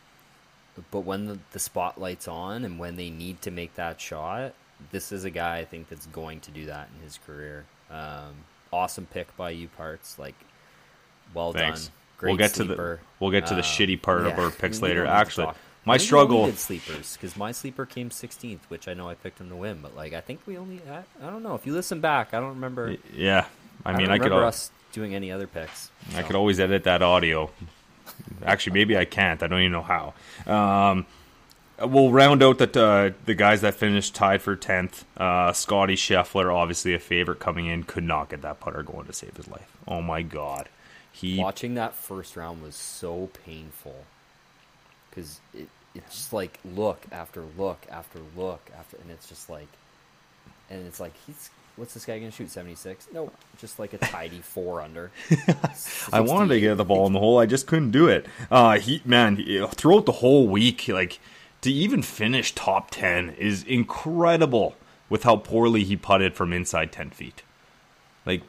Speaker 8: when the spotlight's on and when they need to make that shot, this is a guy I think that's going to do that in his career. Awesome pick by you, Parts. Like, well
Speaker 7: Thanks.
Speaker 8: Done. Great sleeper.
Speaker 7: We'll get to the shitty part of our picks later. Actually,
Speaker 8: my struggle. Did sleepers, because my sleeper came 16th, which I know I picked him to win, but like I think we only I don't know if you listen back, I don't remember.
Speaker 7: Yeah, I mean,
Speaker 8: I could us doing any other picks.
Speaker 7: I could always edit that audio. Actually, maybe I can't. I don't even know how. We'll round out the guys that finished tied for 10th. Scotty Scheffler, obviously a favorite coming in, could not get that putter going to save his life. Oh my God.
Speaker 8: Watching that first round was so painful because it's just like look after look after look after, and it's just like, and it's like what's this guy gonna shoot? 76? No, just like a tidy 4 under.
Speaker 7: I wanted to get the ball in the hole, I just couldn't do it. Throughout the whole week, like to even finish top 10 is incredible with how poorly he putted from inside 10 feet. Like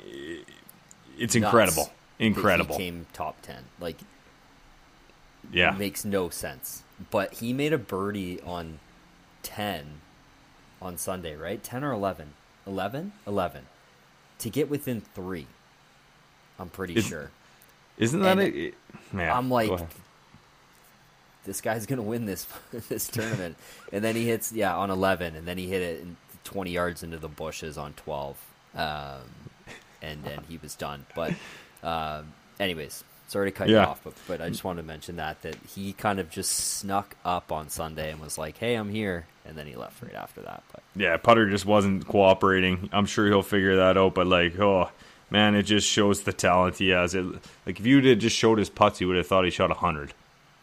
Speaker 7: it's incredible. Incredible.
Speaker 8: He came top 10. Like,
Speaker 7: yeah,
Speaker 8: it makes no sense. But he made a birdie on 10 on Sunday, right? 10 or 11? 11 to get within 3. I'm pretty sure.
Speaker 7: Isn't that it? Yeah,
Speaker 8: I'm like, this guy's gonna win this tournament, and then he hits on 11, and then he hit it 20 yards into the bushes on 12, and then he was done. But anyways, sorry to cut you off, but I just wanted to mention that he kind of just snuck up on Sunday and was like, "Hey, I'm here." And then he left right after that. But
Speaker 7: yeah, putter just wasn't cooperating. I'm sure he'll figure that out. But like, oh man, it just shows the talent he has. Like if you had just showed his putts, you would have thought he shot 100.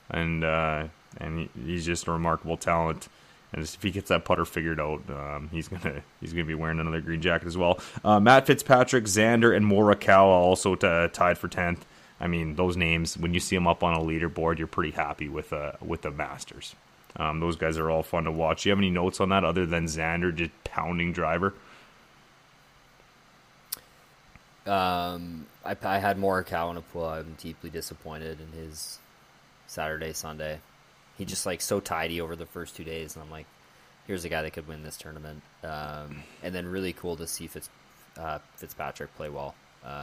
Speaker 7: And he's just a remarkable talent. And if he gets that putter figured out, he's gonna be wearing another green jacket as well. Matt Fitzpatrick, Xander, and Morikawa also tied for 10th. I mean, those names, when you see them up on a leaderboard, you're pretty happy with the Masters. Those guys are all fun to watch. Do you have any notes on that other than Xander just pounding driver?
Speaker 8: I had Morikawa in a pool. I'm deeply disappointed in his Saturday, Sunday. He just like so tidy over the first 2 days, and I'm like, here's a guy that could win this tournament. And then really cool to see Fitzpatrick play well.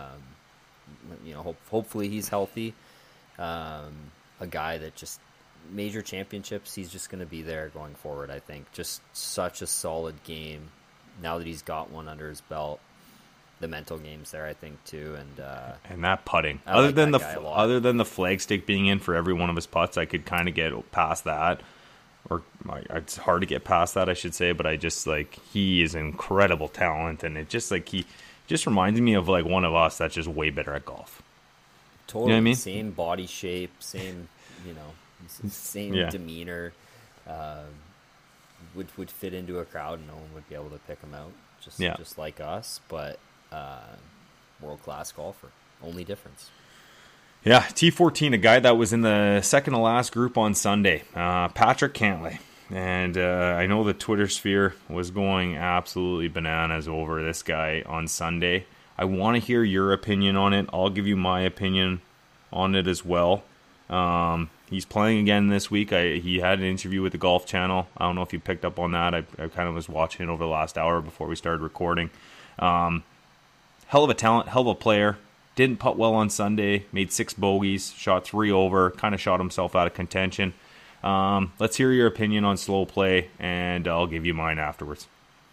Speaker 8: Hopefully he's healthy. A guy that just major championships, he's just going to be there going forward. I think just such a solid game. Now that he's got one under his belt, the mental game's there, I think too, and that putting. Other than the flag stick being in for every one of his putts, I could kind of get past that, or it's hard to get past that, I should say. But I just like he is incredible talent, and it just like he just reminds me of like one of us that's just way better at golf. Totally, you know what I mean? Same body shape, same same demeanor. would fit into a crowd, and no one would be able to pick him out. Just like us, but world-class golfer. Only difference.
Speaker 7: Yeah, T14, a guy that was in the second to last group on Sunday, Patrick Cantlay. And I know the Twitter sphere was going absolutely bananas over this guy on Sunday. I want to hear your opinion on it. I'll give you my opinion on it as well. He's playing again this week. He had an interview with the Golf Channel. I don't know if you picked up on that. I kind of was watching it over the last hour before we started recording. Hell of a talent, hell of a player. Didn't putt well on Sunday. Made 6 bogeys. Shot 3 over. Kind of shot himself out of contention. Let's hear your opinion on slow play, and I'll give you mine afterwards.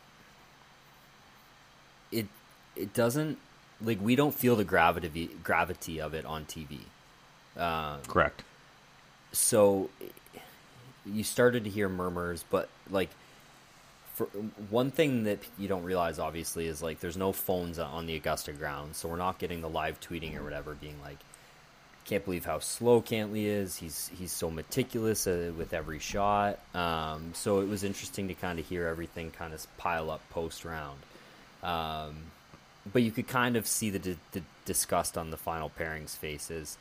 Speaker 8: It doesn't, like, we don't feel the gravity of it on TV.
Speaker 7: Correct.
Speaker 8: So you started to hear murmurs, but like, for one thing that you don't realize, obviously, is like there's no phones on the Augusta ground, so we're not getting the live tweeting or whatever being like, can't believe how slow Cantlay is. He's so meticulous with every shot. So it was interesting to kind of hear everything kind of pile up post round. But you could kind of see the disgust on the final pairings faces.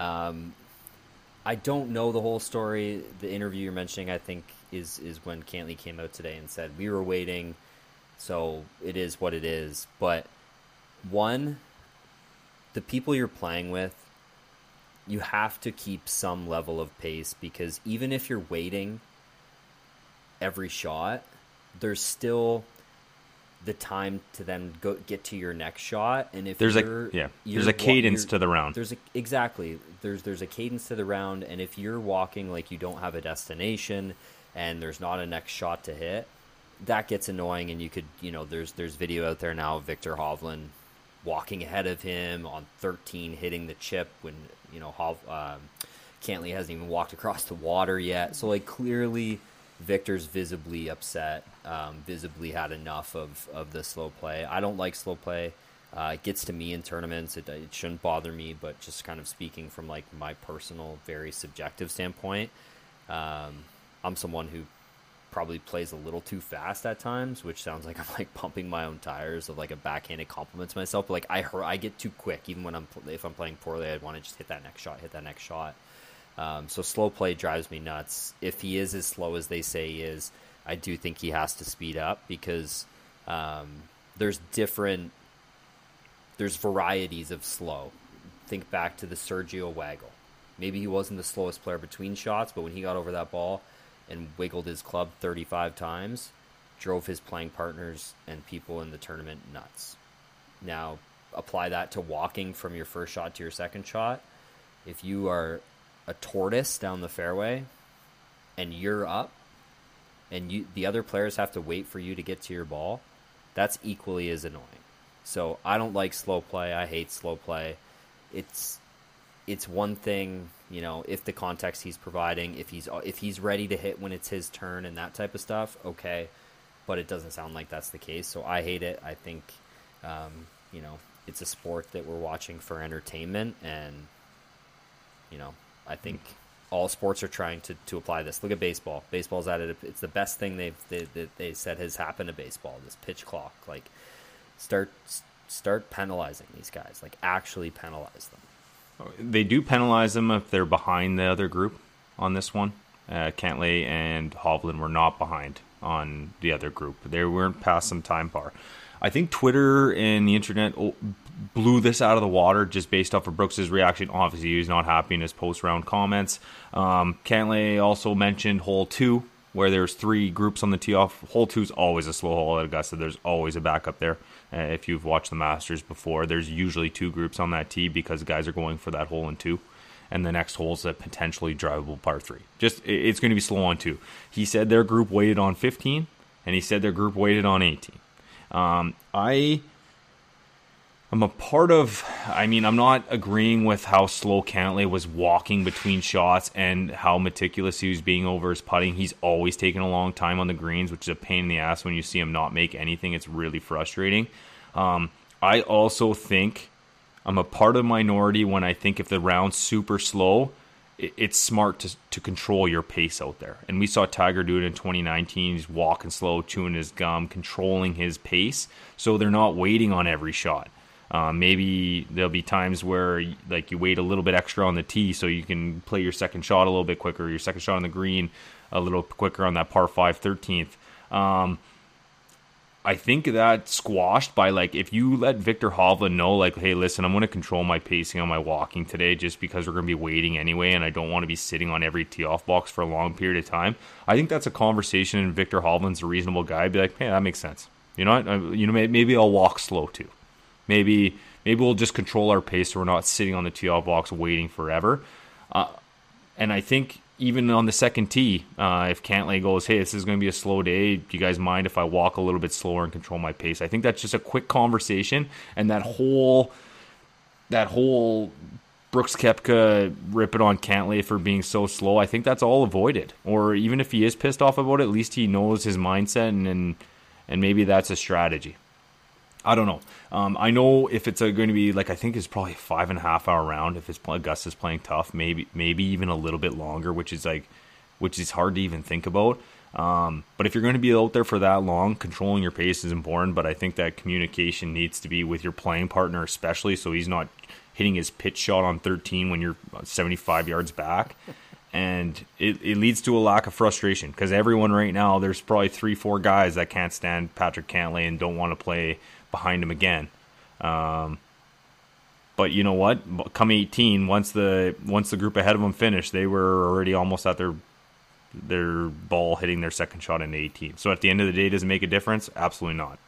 Speaker 8: I don't know the whole story. The interview you're mentioning, I think, is when Cantlay came out today and said, we were waiting, so it is what it is. But one, the people you're playing with, you have to keep some level of pace, because even if you're waiting every shot, there's still the time to then get to your next shot. And if there's a cadence to the round. There's a cadence to the round, and if you're walking like you don't have a destination and there's not a next shot to hit, that gets annoying. And you could, there's video out there now of Viktor Hovland walking ahead of him on 13, hitting the chip when Cantlay hasn't even walked across the water yet. So like, clearly Victor's visibly upset, visibly had enough of the slow play. I don't like slow play. It gets to me in tournaments. It shouldn't bother me, but just kind of speaking from like my personal, very subjective standpoint, I'm someone who probably plays a little too fast at times, which sounds like I'm like pumping my own tires of like a backhanded compliment to myself. But like I get too quick, even when if I'm playing poorly, I'd want to just hit that next shot. So slow play drives me nuts. If he is as slow as they say he is, I do think he has to speed up, because there's varieties of slow. Think back to the Sergio Waggle. Maybe he wasn't the slowest player between shots, but when he got over that ball and wiggled his club 35 times, drove his playing partners and people in the tournament nuts. Now, apply that to walking from your first shot to your second shot. If you are a tortoise down the fairway and you're up and the other players have to wait for you to get to your ball, that's equally as annoying. So I don't like slow play. I hate slow play. It's one thing, if the context he's providing, if he's ready to hit when it's his turn and that type of stuff, okay. But it doesn't sound like that's the case. So I hate it. I think, it's a sport that we're watching for entertainment, and, I think all sports are trying to apply this. Look at baseball. Baseball's at it. It's the best thing they said has happened to baseball. This pitch clock, like, start penalizing these guys. Like, actually penalize them.
Speaker 7: They do penalize them if they're behind the other group on this one. Cantlay and Hovland were not behind on the other group. They weren't past some time bar. I think Twitter and the internet blew this out of the water just based off of Brooks's reaction. Obviously, he was not happy in his post-round comments. Cantlay also mentioned hole 2, where there's 3 groups on the tee off. Hole 2 is always a slow hole at Augusta. There's always a backup there. If you've watched the Masters before, there's usually 2 groups on that tee because guys are going for that hole in 2. And the next hole is a potentially drivable par 3. It's going to be slow on 2. He said their group waited on 15, and he said their group waited on 18. I'm a part of, I'm not agreeing with how slow Cantlay was walking between shots and how meticulous he was being over his putting. He's always taken a long time on the greens, which is a pain in the ass when you see him not make anything. It's really frustrating. I also think I'm a part of the minority when I think if the round's super slow, it's smart to control your pace out there. And we saw Tiger do it in 2019. He's walking slow, chewing his gum, controlling his pace, so they're not waiting on every shot. Maybe there'll be times where like you wait a little bit extra on the tee so you can play your second shot a little bit quicker, your second shot on the green a little quicker on that par 5 13th. I think that squashed by, like, if you let Viktor Hovland know, like, hey, listen, I'm going to control my pacing on my walking today just because we're going to be waiting anyway and I don't want to be sitting on every tee-off box for a long period of time. I think that's a conversation, and Viktor Hovland's a reasonable guy. I'd be like, hey, that makes sense. You know what? Maybe I'll walk slow too. Maybe we'll just control our pace so we're not sitting on the tee-off box waiting forever. And I think even on the second tee, if Cantlay goes, hey, this is going to be a slow day, do you guys mind if I walk a little bit slower and control my pace? I think that's just a quick conversation, and that whole Brooks Koepka ripping on Cantlay for being so slow, I think that's all avoided. Or even if he is pissed off about it, at least he knows his mindset, and maybe that's a strategy. I don't know. I know if it's going to be, like, I think it's probably a 5.5 hour round if Augusta's playing tough, maybe even a little bit longer, which is hard to even think about. But if you're going to be out there for that long, controlling your pace is important. But I think that communication needs to be with your playing partner, especially so he's not hitting his pitch shot on 13 when you're 75 yards back. And it leads to a lack of frustration because everyone right now, there's probably 3-4 guys that can't stand Patrick Cantlay and don't want to play behind him again. But you know what? Come 18, once the group ahead of them finished, they were already almost at their ball hitting their second shot in 18. So at the end of the day, does it make a difference? Absolutely not.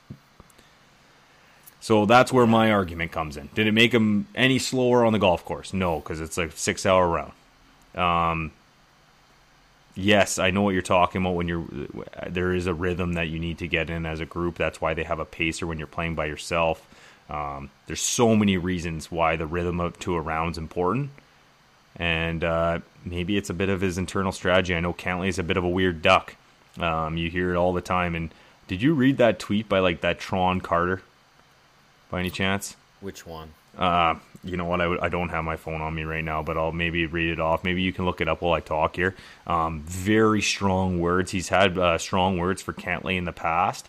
Speaker 7: So that's where my argument comes in. Did it make them any slower on the golf course? No, because it's a 6-hour round. Yes, I know what you're talking about when there is a rhythm that you need to get in as a group. That's why they have a pacer when you're playing by yourself. There's so many reasons why the rhythm to a round's important. And maybe it's a bit of his internal strategy. I know Cantlay's a bit of a weird duck. You hear it all the time. And did you read that tweet by like that Tron Carter by any chance?
Speaker 8: Which one?
Speaker 7: You know what? I don't have my phone on me right now, but I'll maybe read it off. Maybe you can look it up while I talk here. Very strong words. He's had strong words for Cantlay in the past.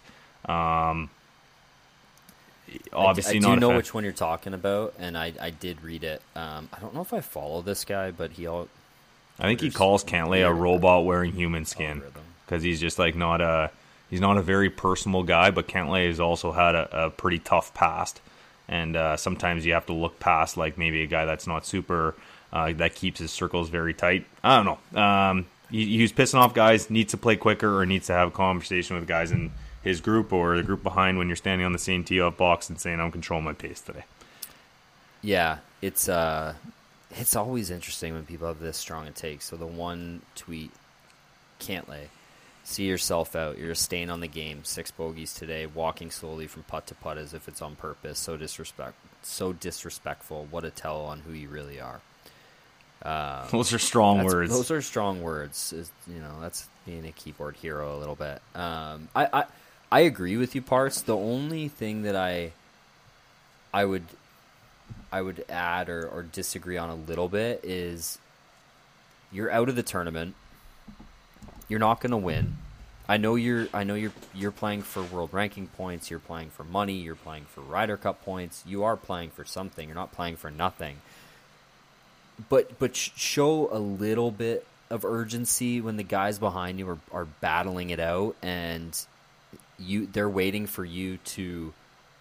Speaker 7: Obviously,
Speaker 8: I
Speaker 7: not.
Speaker 8: do know which one you're talking about, and I did read it. I don't know if I follow this guy, but I
Speaker 7: think he calls Cantlay a robot wearing human skin because he's just like he's not a very personal guy, but Cantlay has also had a pretty tough past. And sometimes you have to look past, like, maybe a guy that's not super, that keeps his circles very tight. I don't know. He's pissing off guys, needs to play quicker, or needs to have a conversation with guys in his group or the group behind when you're standing on the same tee-off box and saying, I'm controlling my pace today.
Speaker 8: Yeah, it's always interesting when people have this strong a take. So the one tweet, Cantlay, see yourself out. You're a stain on the game. 6 bogeys today. Walking slowly from putt to putt as if it's on purpose. So disrespectful. What a tell on who you really are.
Speaker 7: Those are strong words.
Speaker 8: Those are strong words. That's being a keyboard hero a little bit. I agree with you, Parts. The only thing that I would add or disagree on a little bit is you're out of the tournament. You're not going to win. I know you're playing for world ranking points. You're playing for money. You're playing for Ryder Cup points. You are playing for something. You're not playing for nothing. But show a little bit of urgency when the guys behind you are battling it out, and they're waiting for you to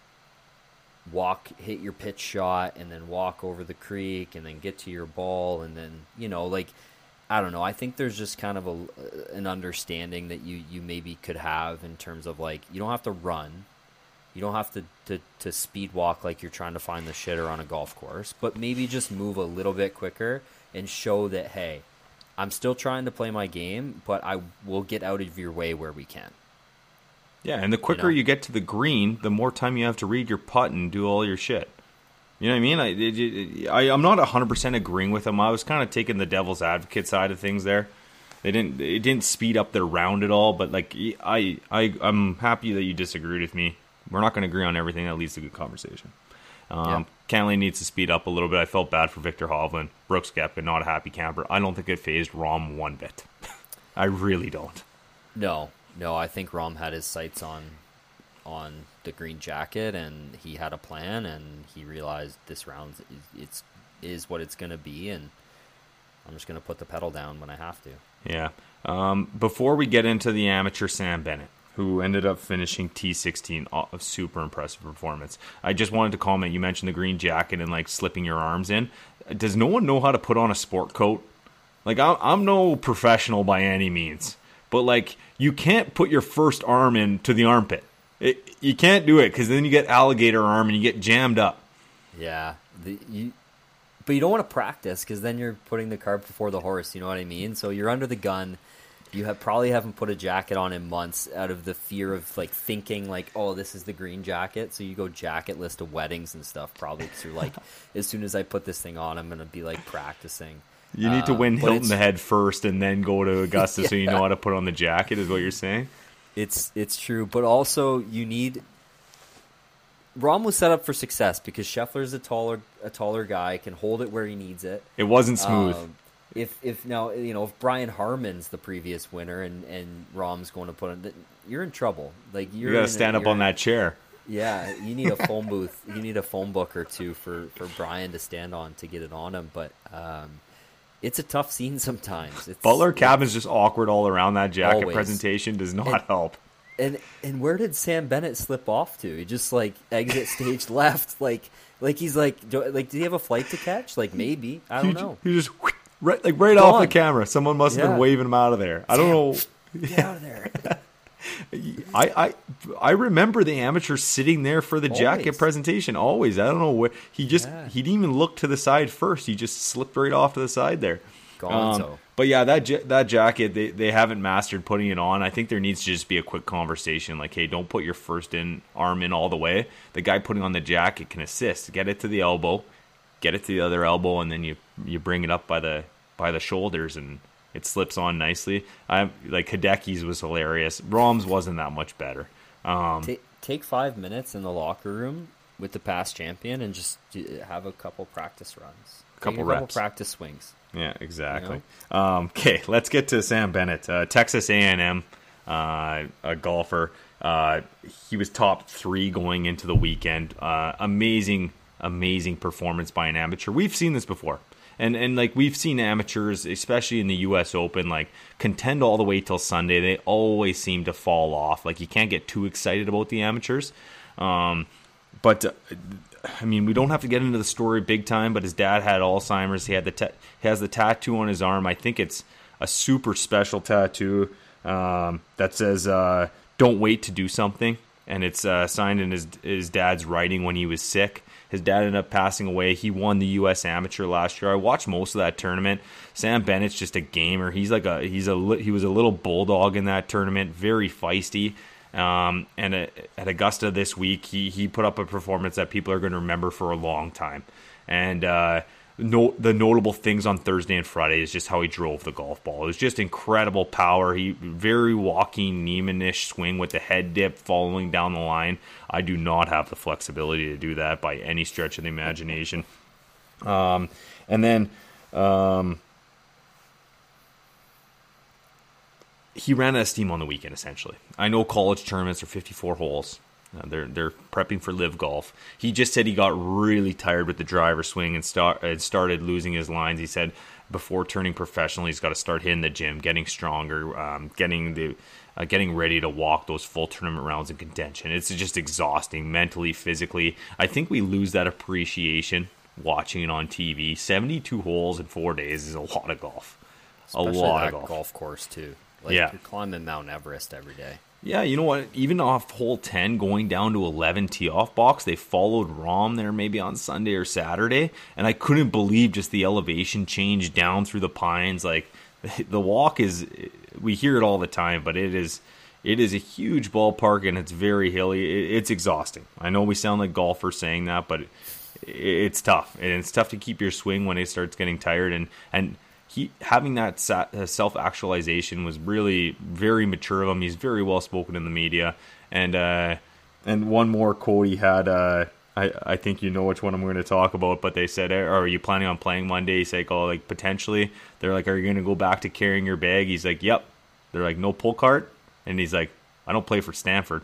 Speaker 8: hit your pitch shot, and then walk over the creek, and then get to your ball, and then I don't know. I think there's just kind of an understanding that you maybe could have in terms of, like, you don't have to run. You don't have to speed walk like you're trying to find the shitter on a golf course, but maybe just move a little bit quicker and show that, hey, I'm still trying to play my game, but I will get out of your way where we can.
Speaker 7: Yeah, and the quicker you get to the green, the more time you have to read your putt and do all your shit. You know what I mean? I'm not 100% agreeing with him. I was kind of taking the devil's advocate side of things there. It didn't speed up their round at all, but like I'm happy that you disagreed with me. We're not going to agree on everything. That leads to good conversation. Cantley needs to speed up a little bit. I felt bad for Victor Hovland. Brooks Koepka, not a happy camper. I don't think it phased Rahm one bit. I really don't.
Speaker 8: No, I think Rahm had his sights on the green jacket, and he had a plan, and he realized this round is what it's going to be, and I'm just going to put the pedal down when I have to.
Speaker 7: Yeah. Before we get into the amateur, Sam Bennett, who ended up finishing T16, a super impressive performance. I just wanted to comment, you mentioned the green jacket and like slipping your arms in. Does no one know how to put on a sport coat? Like, I'm no professional by any means, but like, you can't put your first arm into the armpit. You can't do it, because then you get alligator arm and you get jammed up.
Speaker 8: Yeah, but you don't want to practice, because then you're putting the cart before the horse. You know what I mean? So you're under the gun. You probably haven't put a jacket on in months, out of the fear of like thinking like, oh, this is the green jacket. So you go jacketless to weddings and stuff, probably, because you're like, as soon as I put this thing on, I'm gonna be like practicing.
Speaker 7: You need to win Hilton the head first, and then go to Augusta, so you know how to put on the jacket. Is what you're saying?
Speaker 8: It's true, but also you need. Rahm was set up for success because Scheffler's a taller guy, can hold it where he needs it.
Speaker 7: It wasn't smooth.
Speaker 8: If now, if Brian Harmon's the previous winner and Rahm's going to put it, you're in trouble. Like, you
Speaker 7: got to stand up on that chair.
Speaker 8: Yeah, you need a phone booth. You need a phone book or two for Brian to stand on to get it on him. But it's a tough scene sometimes.
Speaker 7: Butler Cabin's just awkward all around. That jacket
Speaker 8: always.
Speaker 7: Presentation does not help.
Speaker 8: And where did Sam Bennett slip off to? He just like exit stage left, like he's like, did he have a flight to catch? Like, maybe, I don't know.
Speaker 7: He just right off the camera. Someone must have been waving him out of there. I don't know.
Speaker 8: Get out of there.
Speaker 7: I remember the amateur sitting there for the jacket presentation. Always. I don't know where he didn't even look to the side first. He just slipped right off to the side there. But yeah, that jacket, they haven't mastered putting it on. I think there needs to just be a quick conversation, like, hey, don't put your first arm in all the way. The guy putting on the jacket can assist. Get it to the elbow, get it to the other elbow, and then you bring it up by the shoulders, and it slips on nicely. Hideki's was hilarious. Rahm's wasn't that much better.
Speaker 8: Take 5 minutes in the locker room with the past champion and just have a couple practice runs.
Speaker 7: Couple reps.
Speaker 8: Practice swings.
Speaker 7: Yeah, exactly. Okay, let's get to Sam Bennett, Texas A&M a golfer. He was top 3 going into the weekend. Amazing performance by an amateur. We've seen this before. And like, we've seen amateurs, especially in the U.S. Open, like, contend all the way till Sunday. They always seem to fall off. Like, you can't get too excited about the amateurs. But I mean, we don't have to get into the story big time, but his dad had Alzheimer's. He has the tattoo on his arm. I think it's a super special tattoo that says, don't wait to do something. And it's signed in his dad's writing when he was sick. His dad ended up passing away. He won the U.S. Amateur last year. I watched most of that tournament. Sam Bennett's just a gamer. He was a little bulldog in that tournament, very feisty. And at Augusta this week, he put up a performance that people are going to remember for a long time. And the notable things on Thursday and Friday is just how he drove the golf ball. It was just incredible power. He very Joaquin Niemann-ish swing with the head dip following down the line. I do not have the flexibility to do that by any stretch of the imagination. And then he ran out of steam on the weekend, essentially. I know college tournaments are 54 holes. They're prepping for live golf. He just said he got really tired with the driver swing and started losing his lines. He said before turning professional, he's got to start hitting the gym, getting stronger, getting ready to walk those full tournament rounds in contention. It's just exhausting mentally, physically. I think we lose that appreciation watching it on TV. 72 holes in 4 days is a lot of golf.
Speaker 8: Especially a lot of golf course too. You're climbing Mount Everest every day.
Speaker 7: Yeah, you know what? Even off hole 10, going down to 11 tee-off box, they followed Rahm there maybe on Sunday or Saturday, and I couldn't believe just the elevation change down through the pines. Like, the walk is, we hear it all the time, but it is a huge ballpark, and it's very hilly. It's exhausting. I know we sound like golfers saying that, but it's tough. And it's tough to keep your swing when it starts getting tired, and having that self-actualization was really very mature of him. He's very well spoken in the media. And one more quote he had, I think you know which one I'm going to talk about, but they said, are you planning on playing Monday? He's like, oh, like, potentially. They're like, are you going to go back to carrying your bag? He's like, yep. They're like, no pull cart? And he's like, I don't play for Stanford.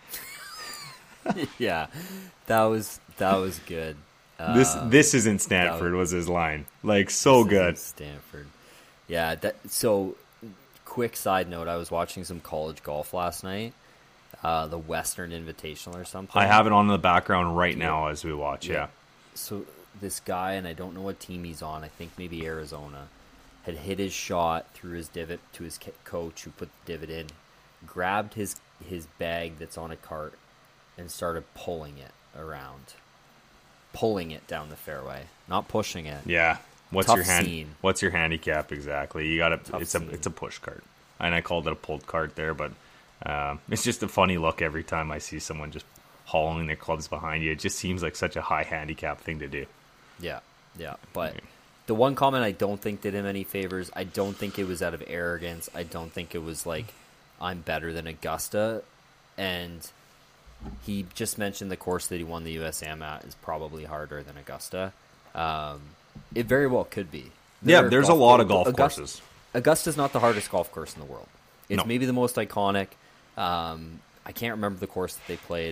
Speaker 8: Yeah, that was good.
Speaker 7: This isn't Stanford was his line. Like, so good.
Speaker 8: Stanford. Yeah, so quick side note, I was watching some college golf last night. The Western Invitational or something.
Speaker 7: I have it on in the background right now as we watch, yeah.
Speaker 8: So this guy, and I don't know what team he's on, I think maybe Arizona, had hit his shot through his divot to his coach who put the divot in, grabbed his bag that's on a cart, and started pulling it around. Pulling it down the fairway, not pushing it.
Speaker 7: Yeah. What's
Speaker 8: Tough scene.
Speaker 7: What's your handicap exactly? You got to. It's a push cart, and I called it a pulled cart there, but it's just a funny look every time I see someone just hauling their clubs behind you. It just seems like such a high handicap thing to do.
Speaker 8: Yeah. But the one comment I don't think did him any favors. I don't think it was out of arrogance. I don't think it was like I'm better than Augusta, and he just mentioned the course that he won the USAM at is probably harder than Augusta. It very well could be.
Speaker 7: There's a lot of golf courses.
Speaker 8: Augusta's not the hardest golf course in the world. It's
Speaker 7: No.
Speaker 8: maybe the most iconic. I can't remember the course that they played.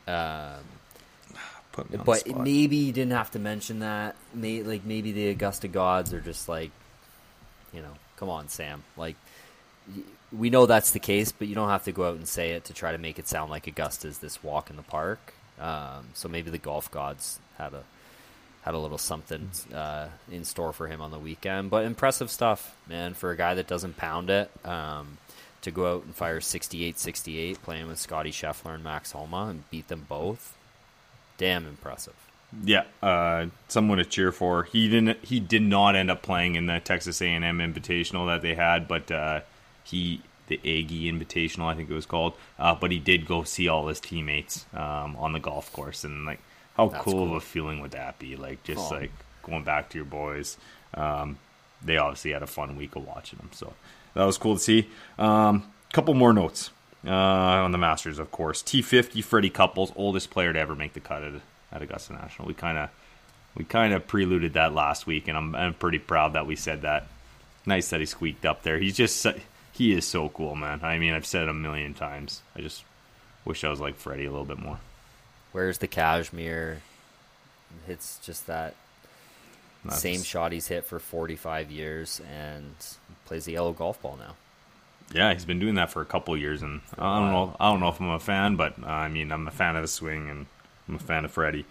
Speaker 7: Put me on the
Speaker 8: But
Speaker 7: spot.
Speaker 8: maybe you didn't have to mention that. Maybe the Augusta gods are just like, come on, Sam. Like, we know that's the case, but you don't have to go out and say it to try to make it sound like Augusta's this walk in the park. So maybe the golf gods had a little something in store for him on the weekend. But impressive stuff, man, for a guy that doesn't pound it. To go out and fire 68-68, playing with Scotty Scheffler and Max Homa and beat them both. Damn impressive.
Speaker 7: Yeah, someone to cheer for. He did not end up playing in the Texas A&M Invitational that they had, but the Aggie Invitational, I think it was called. But he did go see all his teammates on the golf course, and like, how cool of a feeling would that be? Like, just like going back to your boys. They obviously had a fun week of watching them, so that was cool to see. Couple more notes on the Masters, of course. T50, Freddie Couples, oldest player to ever make the cut at Augusta National. We kind of preluded that last week, and I'm pretty proud that we said that. Nice that he squeaked up there. He is so cool, man. I mean, I've said it a million times. I just wish I was like Freddie a little bit more.
Speaker 8: Where's the cashmere? Hits just that same shot he's hit for 45 years and plays the yellow golf ball now.
Speaker 7: Yeah, he's been doing that for a couple of years, and I don't know if I'm a fan, but I mean, I'm a fan of the swing, and I'm a fan of Freddie.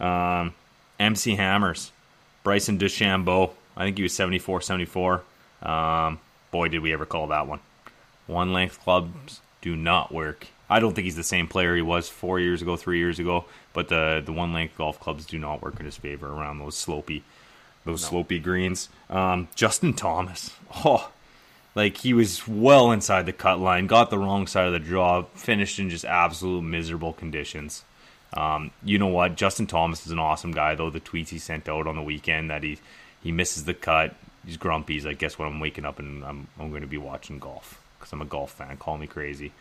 Speaker 7: MC Hammers, Bryson DeChambeau. I think he was 74. Boy, did we ever call that one. One length clubs do not work. I don't think he's the same player he was 4 years ago, 3 years ago, but the one length golf clubs do not work in his favor around those slopey greens. Justin Thomas. Like, he was well inside the cut line, got the wrong side of the draw, finished in just absolute miserable conditions. You know what? Justin Thomas is an awesome guy, though. The tweets he sent out on the weekend that he misses the cut. He's grumpy. He's like, guess what? I'm waking up and I'm going to be watching golf because I'm a golf fan. Call me crazy.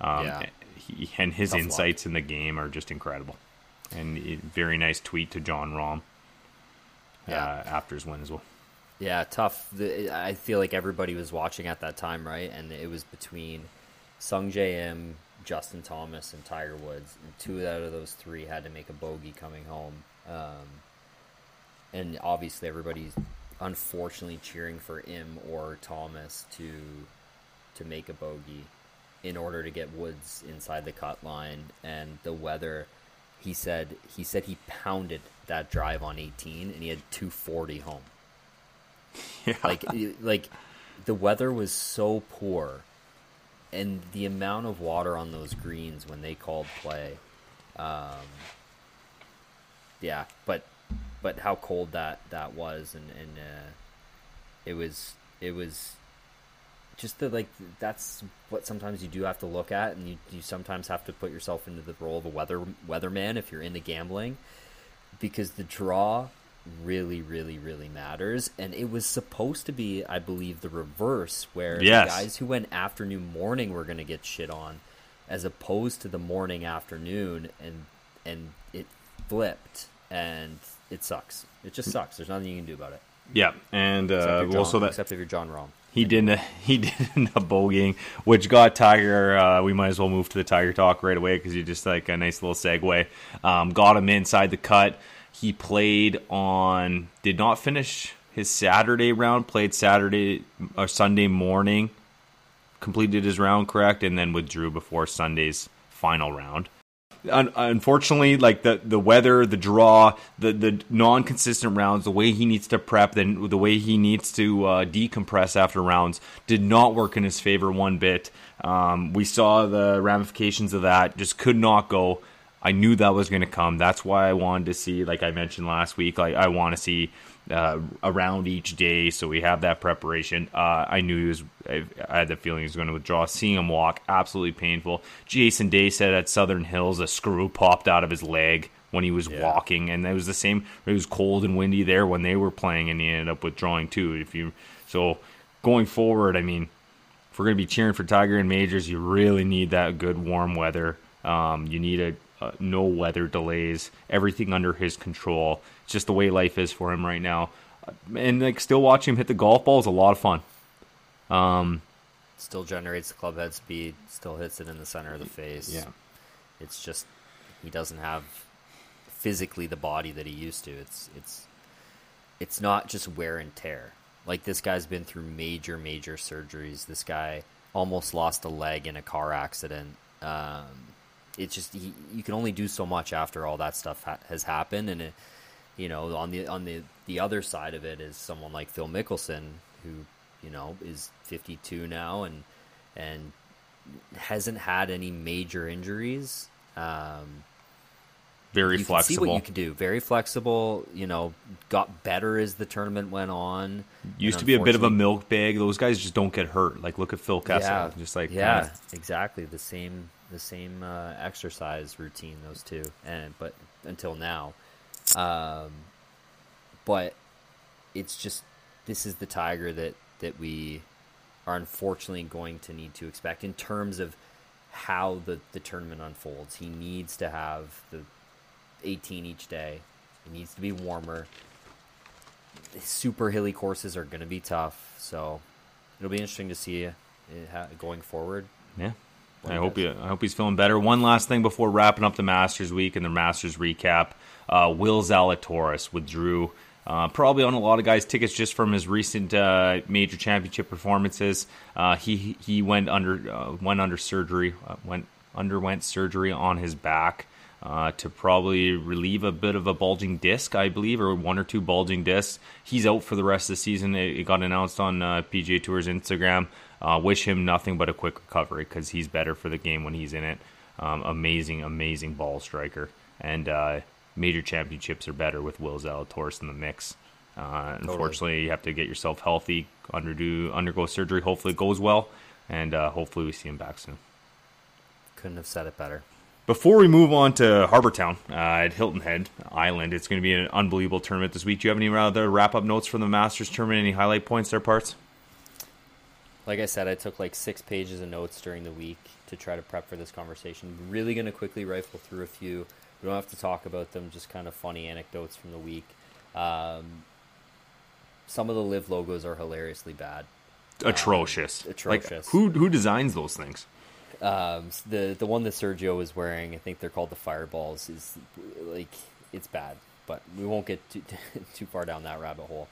Speaker 7: And his insights in the game are just incredible. And very nice tweet to John Rahm after his win as well.
Speaker 8: Yeah, tough. I feel like everybody was watching at that time, right? And it was between Sung J M, Justin Thomas, and Tiger Woods. And 2 out of those 3 had to make a bogey coming home. And obviously everybody's unfortunately cheering for him or Thomas to make a bogey in order to get Woods inside the cut line. And the weather, he said he pounded that drive on 18 and he had 240 home.
Speaker 7: Yeah.
Speaker 8: Like the weather was so poor, and the amount of water on those greens when they called play, but how cold that was, and it was just that's what sometimes you do have to look at, and you sometimes have to put yourself into the role of a weatherman if you're into gambling, because the draw really, really, really matters. And it was supposed to be, I believe, the reverse, where the guys who went afternoon morning were going to get shit on, as opposed to the morning afternoon, and flipped, and it sucks. It just sucks. There's nothing you can do about it.
Speaker 7: Yeah, and
Speaker 8: except if you're John Rahm.
Speaker 7: He didn't end up bogeying, which got Tiger. We might as well move to the Tiger talk right away because you just like a nice little segue. Got him inside the cut. He did not finish his Saturday round. Played Saturday or Sunday morning. Completed his round correct, and then withdrew before Sunday's final round. Unfortunately, like the weather, the draw, the non-consistent rounds, the way he needs to prep, then the way he needs to decompress after rounds did not work in his favor one bit. We saw the ramifications of that. Just could not go. I knew that was going to come. That's why I wanted to see, like I mentioned last week, I want to see a round each day, so we have that preparation. I knew I had the feeling he was going to withdraw. Seeing him walk, absolutely painful. Jason Day said at Southern Hills a screw popped out of his leg when he was walking, and it was the same. It was cold and windy there when they were playing, and he ended up withdrawing too. So going forward, I mean, if we're going to be cheering for Tiger in majors, you really need that good warm weather. You need no weather delays, everything under his control. It's just the way life is for him right now. And like still watching him hit the golf ball is a lot of fun.
Speaker 8: Still generates the club head speed, still hits it in the center of the face.
Speaker 7: Yeah.
Speaker 8: It's just he doesn't have physically the body that he used to. It's not just wear and tear. Like, this guy's been through major surgeries. This guy almost lost a leg in a car accident. It's just you can only do so much after all that stuff has happened, and it, on the other side of it is someone like Phil Mickelson, who is 52 now and hasn't had any major injuries.
Speaker 7: Very
Speaker 8: you
Speaker 7: flexible.
Speaker 8: Can see what you can do. Very flexible. Got better as the tournament went on.
Speaker 7: Used to be a bit of a milk bag. Those guys just don't get hurt. Like, look at Phil Kessel.
Speaker 8: Exactly the same exercise routine, those two, but until now, but it's just, this is the Tiger that we are unfortunately going to need to expect in terms of how the tournament unfolds. He needs to have the 18 each day. It needs to be warmer. Super hilly courses are going to be tough, so it'll be interesting to see going forward.
Speaker 7: Yeah. I hope he's feeling better. One last thing before wrapping up the Masters week and the Masters recap. Will Zalatoris withdrew, probably on a lot of guys' tickets just from his recent major championship performances. He underwent surgery on his back to probably relieve a bit of a bulging disc, I believe, or one or two bulging discs. He's out for the rest of the season. It got announced on PGA Tour's Instagram. Wish him nothing but a quick recovery because he's better for the game when he's in it. Amazing ball striker. And major championships are better with Will Zalatoris in the mix. Unfortunately, you have to get yourself healthy, undergo surgery. Hopefully it goes well, and hopefully we see him back soon.
Speaker 8: Couldn't have said it better.
Speaker 7: Before we move on to Harbour Town at Hilton Head Island, it's going to be an unbelievable tournament this week. Do you have any other wrap-up notes from the Masters tournament? Any highlight points there, Parts?
Speaker 8: Like I said, I took like 6 pages of notes during the week to try to prep for this conversation. Really going to quickly rifle through a few. We don't have to talk about them, just kind of funny anecdotes from the week. Some of the Live logos are hilariously bad.
Speaker 7: Atrocious.
Speaker 8: Atrocious.
Speaker 7: Like, who designs those things?
Speaker 8: The one that Sergio is wearing, I think they're called the Fireballs, is like, it's bad. But we won't get too far down that rabbit hole.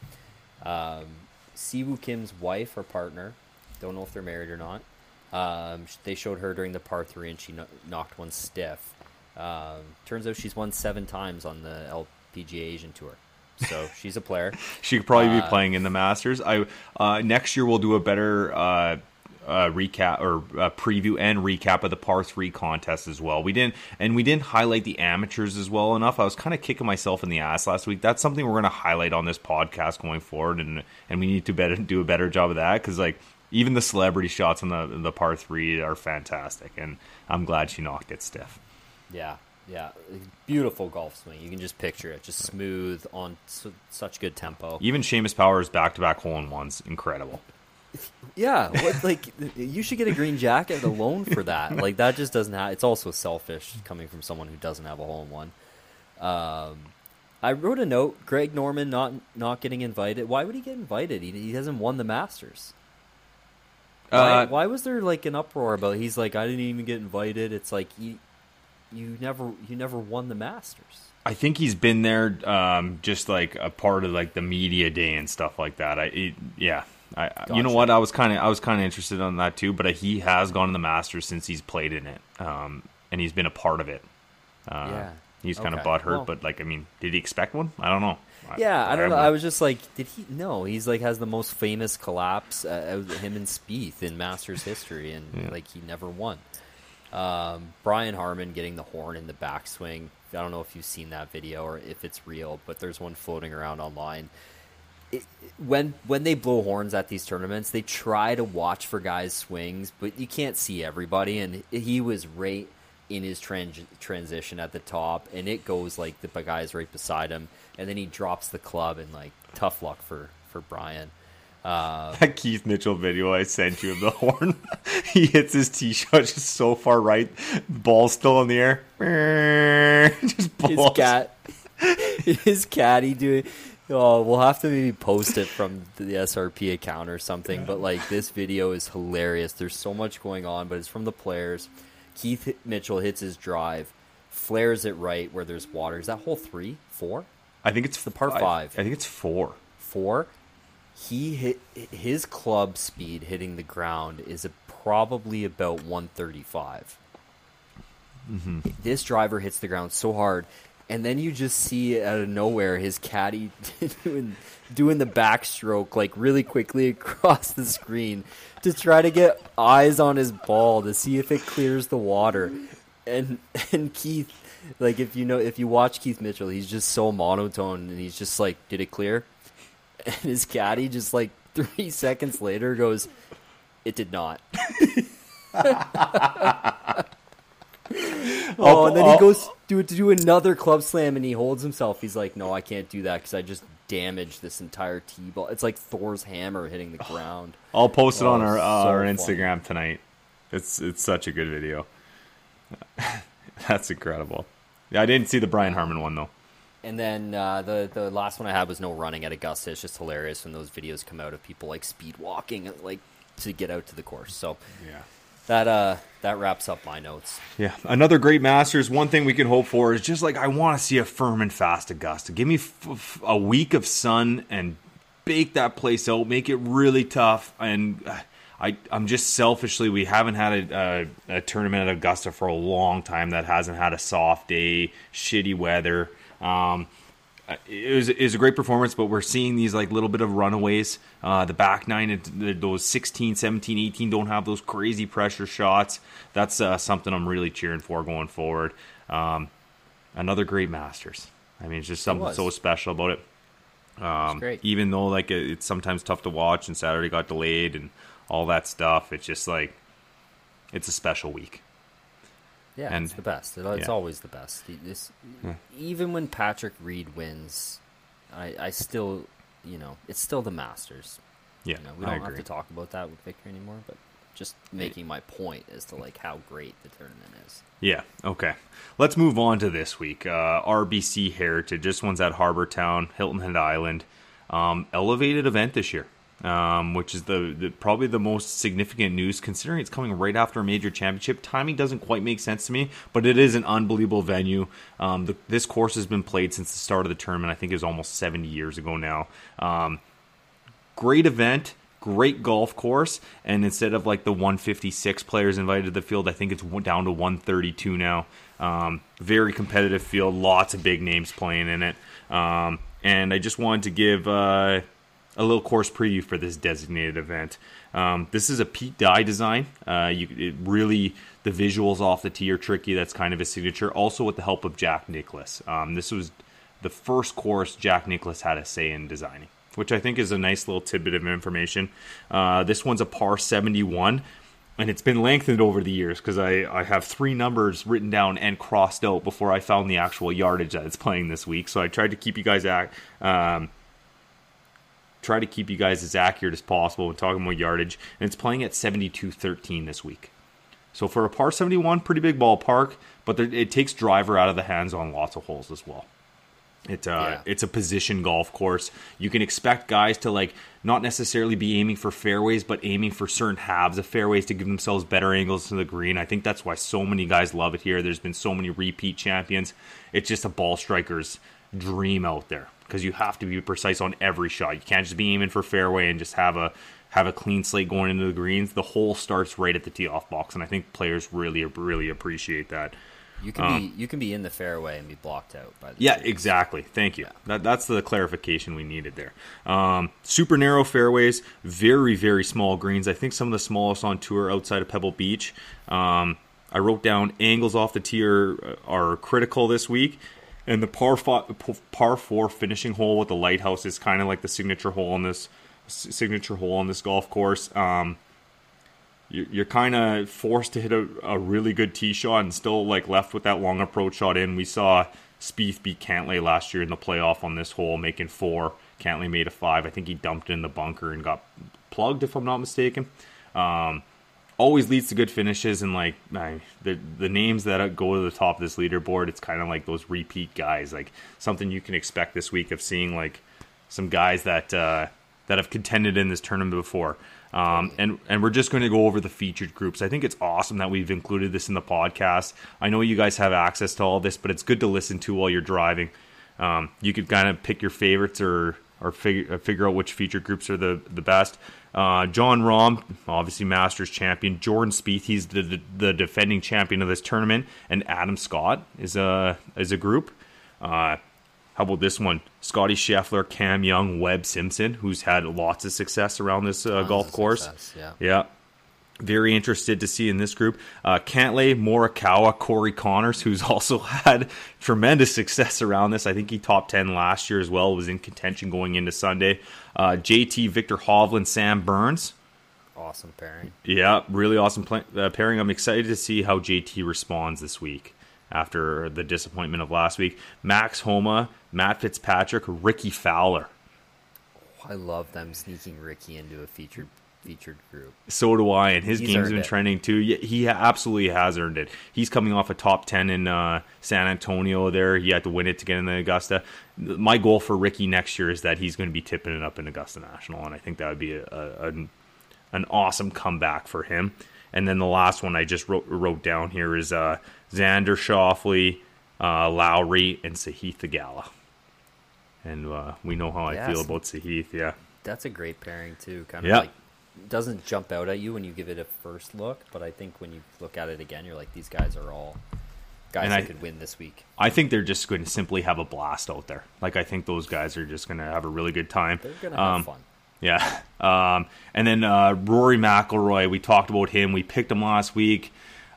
Speaker 8: Siwoo Kim's wife or partner, don't know if they're married or not. They showed her during the par 3 and she knocked one stiff. Turns out she's won 7 times on the LPGA Asian Tour. So she's a player.
Speaker 7: She could probably be playing in the Masters. Next year we'll do a better recap or preview and recap of the par 3 contest as well. We didn't highlight the amateurs as well enough. I was kind of kicking myself in the ass last week. That's something we're going to highlight on this podcast going forward, and we need to do a better job of that, because like even the celebrity shots on the par 3 are fantastic, and I'm glad she knocked it stiff.
Speaker 8: Yeah. Beautiful golf swing. You can just picture it, just smooth on such good tempo.
Speaker 7: Even Seamus Power's back-to-back hole-in-ones, incredible.
Speaker 8: Yeah, you should get a green jacket alone for that. Like, that just doesn't have. It's also selfish coming from someone who doesn't have a hole-in-one. I wrote a note. Greg Norman not getting invited. Why would he get invited? He hasn't won the Masters. Why was there like an uproar about? He's like, I didn't even get invited. It's like you never won the Masters.
Speaker 7: I think he's been there just like a part of like the media day and stuff like that. Gotcha. You know what? I was kind of interested on that too. But he has gone to the Masters since he's played in it, and he's been a part of it. He's kind of butthurt, but like, I mean, did he expect one? I don't know.
Speaker 8: I don't know. I was just like, did he? No, he's like has the most famous collapse him and Spieth in Masters history, and like he never won. Brian Harman getting the horn in the backswing. I don't know if you've seen that video or if it's real, but there's one floating around online. When they blow horns at these tournaments, they try to watch for guys' swings, but you can't see everybody, and he was right in his transition at the top, and it goes like the guy's right beside him, and then he drops the club, and like tough luck for Brian.
Speaker 7: That Keith Mitchell video I sent you of the horn, he hits his tee shot just so far right, ball's still in the air. Just balls.
Speaker 8: His caddy doing. Oh, we'll have to maybe post it from the SRP account or something. But like this video is hilarious. There's so much going on, but it's from the players. Keith Mitchell hits his drive, flares it right where there's water. Is that hole 3, 4?
Speaker 7: I think it's
Speaker 8: the par 5.
Speaker 7: I think it's 4.
Speaker 8: 4. He hit his club speed hitting the ground is probably about 135.
Speaker 7: Mm-hmm.
Speaker 8: This driver hits the ground so hard, and then you just see out of nowhere his caddy doing the backstroke like really quickly across the screen to try to get eyes on his ball to see if it clears the water. And Keith, like if you watch Keith Mitchell, he's just so monotone, and he's just like, did it clear? And his caddy just like 3 seconds later goes, it did not. And then he goes to do another club slam, and he holds himself. He's like, no, I can't do that because I just damaged this entire tee ball. It's like Thor's hammer hitting the ground.
Speaker 7: I'll post it on our
Speaker 8: so
Speaker 7: Instagram
Speaker 8: funny.
Speaker 7: tonight. It's such a good video. That's incredible. Yeah, I didn't see the Brian Harman one though.
Speaker 8: And then the last one I had was no running at Augusta. It's just hilarious when those videos come out of people like speed walking like to get out to the course. So
Speaker 7: yeah,
Speaker 8: that wraps up my notes.
Speaker 7: Yeah, another great Masters. One thing we can hope for is just like I want to see a firm and fast Augusta. Give me a week of sun and bake that place out, make it really tough. And I'm just selfishly, we haven't had a tournament at Augusta for a long time that hasn't had a soft day, shitty weather. It was a great performance, but we're seeing these like little bit of runaways. The back nine, those 16, 17, 18 don't have those crazy pressure shots. That's something I'm really cheering for going forward. Another great Masters. I mean, it's just something so special about it.
Speaker 8: Great.
Speaker 7: Even though like it's sometimes tough to watch and Saturday got delayed and all that stuff, it's just like it's a special week.
Speaker 8: Yeah, it's the best. It's always the best. Even when Patrick Reed wins, I still, it's still the Masters.
Speaker 7: Yeah,
Speaker 8: we don't have to talk about that with Victor anymore, but just making my point as to like how great the tournament is. Yeah,
Speaker 7: okay. Let's move on to this week. RBC Heritage. This one's at Harbour Town, Hilton Head Island. Elevated event this year. Which is the probably the most significant news considering it's coming right after a major championship. Timing doesn't quite make sense to me, but it is an unbelievable venue. This course has been played since the start of the tournament. I think it was almost 70 years ago now. Great event, great golf course, and instead of like the 156 players invited to the field, I think it's down to 132 now. Very competitive field, lots of big names playing in it. And I just wanted to give a little course preview for this designated event. This is a Pete Dye design. The visuals off the tee are tricky. That's kind of his signature. Also with the help of Jack Nicklaus. This was the first course Jack Nicklaus had a say in designing, which I think is a nice little tidbit of information. This one's a par 71, and it's been lengthened over the years because I have 3 numbers written down and crossed out before I found the actual yardage that it's playing this week. So I tried to keep you guys as accurate as possible when talking about yardage, and it's playing at 72.13 this week. So for a par 71, pretty big ballpark, but it takes driver out of the hands on lots of holes as well. It's a position golf course. You can expect guys to like not necessarily be aiming for fairways, but aiming for certain halves of fairways to give themselves better angles to the green. I think that's why so many guys love it here. There's been so many repeat champions. It's just a ball striker's dream out there because you have to be precise on every shot. You can't just be aiming for fairway and just have a clean slate going into the greens. The hole starts right at the tee off box, and I think players really appreciate that.
Speaker 8: You can be in the fairway and be blocked out by the
Speaker 7: trees. Exactly. Thank you. Yeah. That's the clarification we needed there. Super narrow fairways, very, very small greens. I think some of the smallest on tour outside of Pebble Beach. I wrote down angles off the tee are critical this week. And the par 4 finishing hole with the lighthouse is kind of like the signature hole on this golf course. You're kind of forced to hit a really good tee shot and still like left with that long approach shot in. We saw Spieth beat Cantlay last year in the playoff on this hole, making 4. Cantlay made a 5. I think he dumped it in the bunker and got plugged, if I'm not mistaken. Always leads to good finishes, and like the names that go to the top of this leaderboard, it's kind of like those repeat guys, like something you can expect this week of seeing like some guys that have contended in this tournament before. And we're just going to go over the featured groups. I think it's awesome that we've included this in the podcast. I know you guys have access to all this, but it's good to listen to while you're driving. You could kind of pick your favorites or figure out which featured groups are the best. Jon Rahm, obviously Masters champion. Jordan Spieth, he's the defending champion of this tournament. And Adam Scott is a group. How about this one? Scotty Scheffler, Cam Young, Webb Simpson, who's had lots of success around this golf course. Yeah. Very interested to see in this group. Cantlay, Morikawa, Corey Connors, who's also had tremendous success around this. I think he top 10 last year as well, was in contention going into Sunday. JT, Victor Hovland, Sam Burns.
Speaker 8: Awesome pairing.
Speaker 7: Yeah, really awesome pairing. I'm excited to see how JT responds this week after the disappointment of last week. Max Homa, Matt Fitzpatrick, Ricky Fowler.
Speaker 8: I love them sneaking Ricky into a featured group.
Speaker 7: So do I, and his game's been trending too. Yeah, he absolutely has earned it. He's coming off a top 10 in San Antonio there. He had to win it to get in the Augusta. My goal for Ricky next year is that he's going to be tipping it up in Augusta National, and I think that would be an awesome comeback for him. And then the last one I just wrote down here is Xander Schauffele, Lowry, and Sahith Theegala. And we know how I feel about Sahith, yeah.
Speaker 8: That's a great pairing too. Kind of like doesn't jump out at you when you give it a first look, but I think when you look at it again, you're like, these guys are all guys that could win this week.
Speaker 7: I think they're just going to simply have a blast out there. Like, I think those guys are just going to have a really good time.
Speaker 8: They're going to have fun.
Speaker 7: Yeah. And then Rory McIlroy, we talked about him. We picked him last week.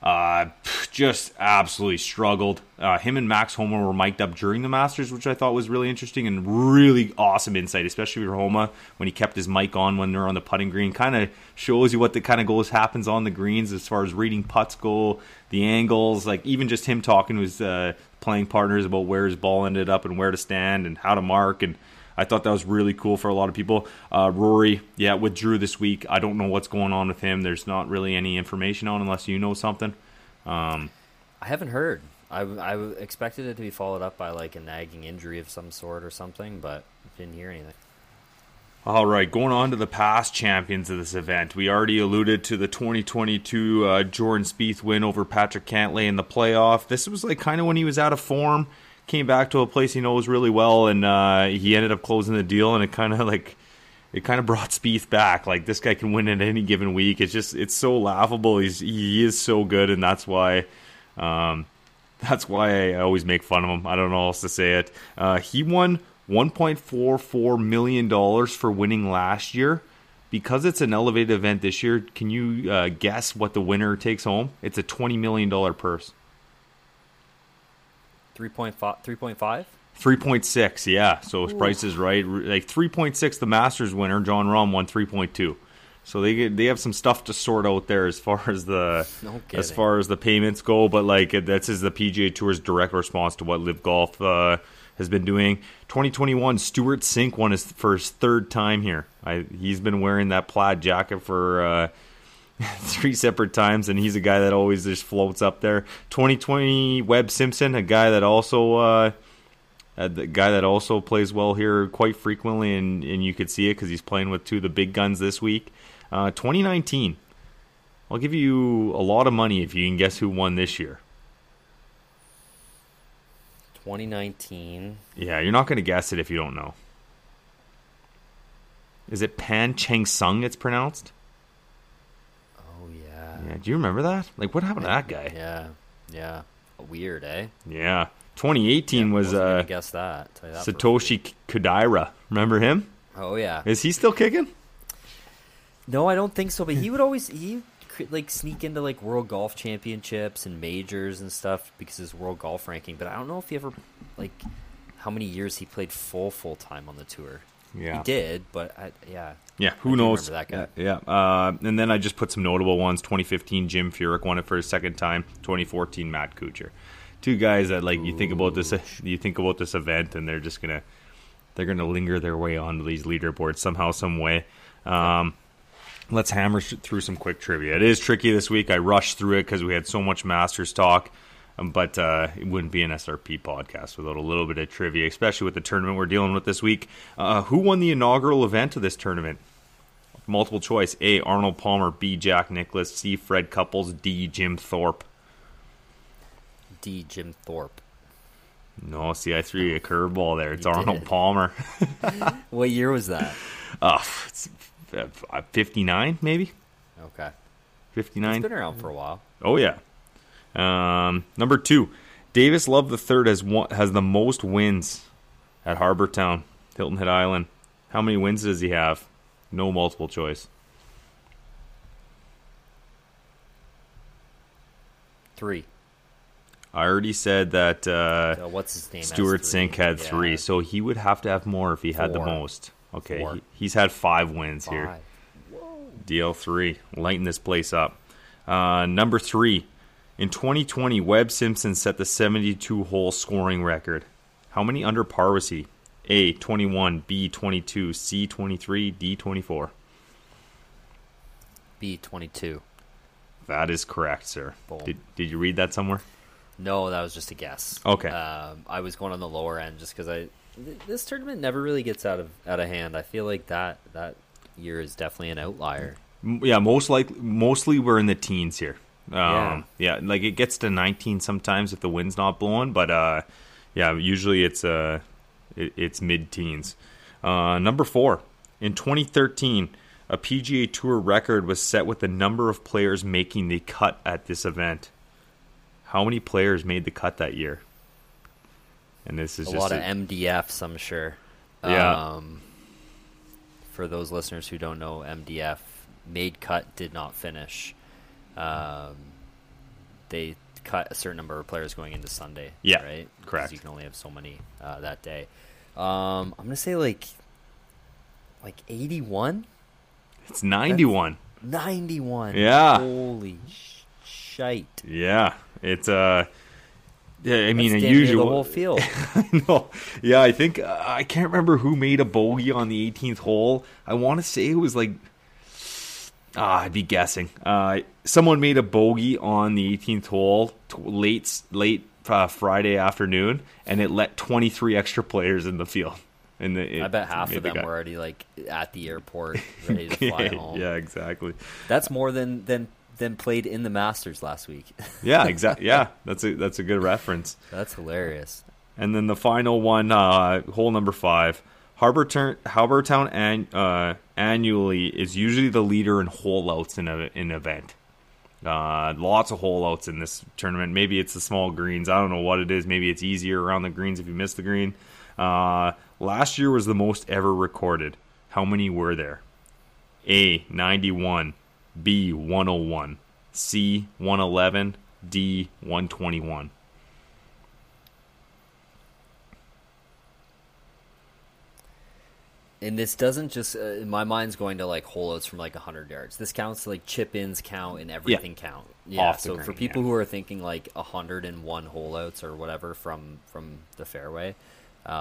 Speaker 7: Just absolutely struggled. Him and Max Homa were mic'd up during the Masters, which I thought was really interesting and really awesome insight, especially for Homa when he kept his mic on when they're on the putting green. Kind of shows you what the kind of happens on the greens as far as reading putts go, the angles, like even just him talking to his playing partners about where his ball ended up and where to stand and how to mark. And I thought that was really cool for a lot of people. Rory, withdrew this week. I don't know what's going on with him. There's not really any information on unless you know something.
Speaker 8: I haven't heard. I expected it to be followed up by like a nagging injury of some sort or something, but didn't hear anything.
Speaker 7: All right, going on to the past champions of this event. We already alluded to the 2022 Jordan Spieth win over Patrick Cantlay in the playoff. This was like kind of when he was out of form. Came back to a place he knows really well, and he ended up closing the deal, and it kind of brought Spieth back. Like, this guy can win at any given week. It's so laughable. He is so good, and that's why I always make fun of him. I don't know how else to say it. He won $1.44 million for winning last year. Because it's an elevated event this year, can you guess what the winner takes home? It's a $20 million purse.
Speaker 8: 3.5?
Speaker 7: 3.6, yeah. So his price is right. Like 3.6, the Masters winner, Jon Rahm, won 3.2. So they have some stuff to sort out there as far as the payments go. But like that's the PGA Tour's direct response to what Live Golf has been doing. 2021, Stuart Sink won for his third time here. He's been wearing that plaid jacket for 3 separate times, and he's a guy that always just floats up there. 2020 Webb Simpson, a guy that also plays well here quite frequently, and you could see it because he's playing with 2 of the big guns this week. 2019, I'll give you a lot of money if you can guess who won this year.
Speaker 8: 2019.
Speaker 7: Yeah, you're not going to guess it if you don't know. Is it Pan Cheng Sung it's pronounced?
Speaker 8: Oh, yeah.
Speaker 7: Yeah, do you remember that? Like, what happened to that guy?
Speaker 8: Yeah. Weird, eh?
Speaker 7: Yeah. 2018 was
Speaker 8: wasn't gonna guess that. Tell you that
Speaker 7: Satoshi Kodaira. Remember him?
Speaker 8: Oh, yeah.
Speaker 7: Is he still kicking?
Speaker 8: No, I don't think so, but he could like sneak into like World Golf Championships and majors and stuff because of his World Golf ranking, but I don't know if he ever, like, how many years he played full time on the tour.
Speaker 7: Yeah.
Speaker 8: He did, but
Speaker 7: Yeah,
Speaker 8: I
Speaker 7: who knows?
Speaker 8: remember that guy.
Speaker 7: Yeah. And then I just put some notable ones. 2015, Jim Furyk won it for his second time. 2014, Matt Kuchar. 2 guys that, like, you think about this event, and they're gonna linger their way onto these leaderboards somehow, some way. Let's hammer through some quick trivia. It is tricky this week. I rushed through it because we had so much Masters talk, but it wouldn't be an SRP podcast without a little bit of trivia, especially with the tournament we're dealing with this week. Who won the inaugural event of this tournament? Multiple choice. A, Arnold Palmer. B, Jack Nicklaus. C, Fred Couples. D, Jim Thorpe.
Speaker 8: D, Jim Thorpe.
Speaker 7: No, see, I threw you a curveball there. It's
Speaker 8: You
Speaker 7: Arnold
Speaker 8: did.
Speaker 7: Palmer.
Speaker 8: What year was that?
Speaker 7: It's 59, maybe?
Speaker 8: Okay.
Speaker 7: 59?
Speaker 8: It's been around for a while.
Speaker 7: Oh, yeah. Number 2, Davis Love III has the most wins at Harbour Town, Hilton Head Island. How many wins does he have? No multiple choice.
Speaker 8: 3.
Speaker 7: I already said that
Speaker 8: What's his name? has
Speaker 7: Stuart
Speaker 8: 3.
Speaker 7: Sink had
Speaker 8: Yeah.
Speaker 7: 3, so he would have to have more if he had the
Speaker 8: 4.
Speaker 7: most. Okay,
Speaker 8: 4.
Speaker 7: He's had 5 wins here.
Speaker 8: 5.
Speaker 7: DL3, lighten this place up. Number 3, in 2020, Webb Simpson set the 72-hole scoring record. How many under par was he? A, 21, B, 22, C, 23, D, 24.
Speaker 8: B, 22.
Speaker 7: That is correct, sir.
Speaker 8: Boom.
Speaker 7: Did you read that somewhere?
Speaker 8: No, that was just a guess.
Speaker 7: Okay.
Speaker 8: I was going on the lower end just because this tournament never really gets out of hand. I feel like that year is definitely an outlier.
Speaker 7: Yeah, mostly we're in the teens here.
Speaker 8: Yeah,
Speaker 7: like it gets to 19 sometimes if the wind's not blowing, but usually it's mid-teens. Number 4, in 2013, a PGA Tour record was set with the number of players making the cut at this event. How many players made the cut that year? And this is
Speaker 8: a
Speaker 7: just
Speaker 8: lot of MDFs, I'm sure.
Speaker 7: Yeah.
Speaker 8: For those listeners who don't know, MDF, made cut, did not finish. They cut a certain number of players going into Sunday.
Speaker 7: Yeah,
Speaker 8: right.
Speaker 7: correct.
Speaker 8: Because you can only have so many that day. I'm gonna say like 81.
Speaker 7: It's 91.
Speaker 8: 91.
Speaker 7: Yeah.
Speaker 8: Holy shite.
Speaker 7: Yeah, it's I mean,
Speaker 8: That's
Speaker 7: a
Speaker 8: damn near
Speaker 7: usual
Speaker 8: the whole field.
Speaker 7: No, yeah, I think I can't remember who made a bogey on the 18th hole. I want to say it was like I'd be guessing. Someone made a bogey on the 18th hole late Friday afternoon, and it let 23 extra players in the field. And
Speaker 8: I bet half of them were already like at the airport, ready to fly home.
Speaker 7: Yeah, exactly.
Speaker 8: That's more than played in the Masters last week.
Speaker 7: Yeah, exactly. Yeah, that's a good reference.
Speaker 8: That's hilarious.
Speaker 7: And then the final one, hole number 5. Harbour Town annually is usually the leader in hole outs in an event. Lots of hole outs in this tournament. Maybe it's the small greens. I don't know what it is. Maybe it's easier around the greens if you miss the green. Last year was the most ever recorded. How many were there? A, 91. B, 101. C, 111. D, 121.
Speaker 8: And this doesn't just my mind's going to like hole outs from like 100 yards. This counts like chip ins count and everything count. Yeah.
Speaker 7: Off the
Speaker 8: So
Speaker 7: green,
Speaker 8: for people who are thinking like 101 hole outs or whatever from the fairway,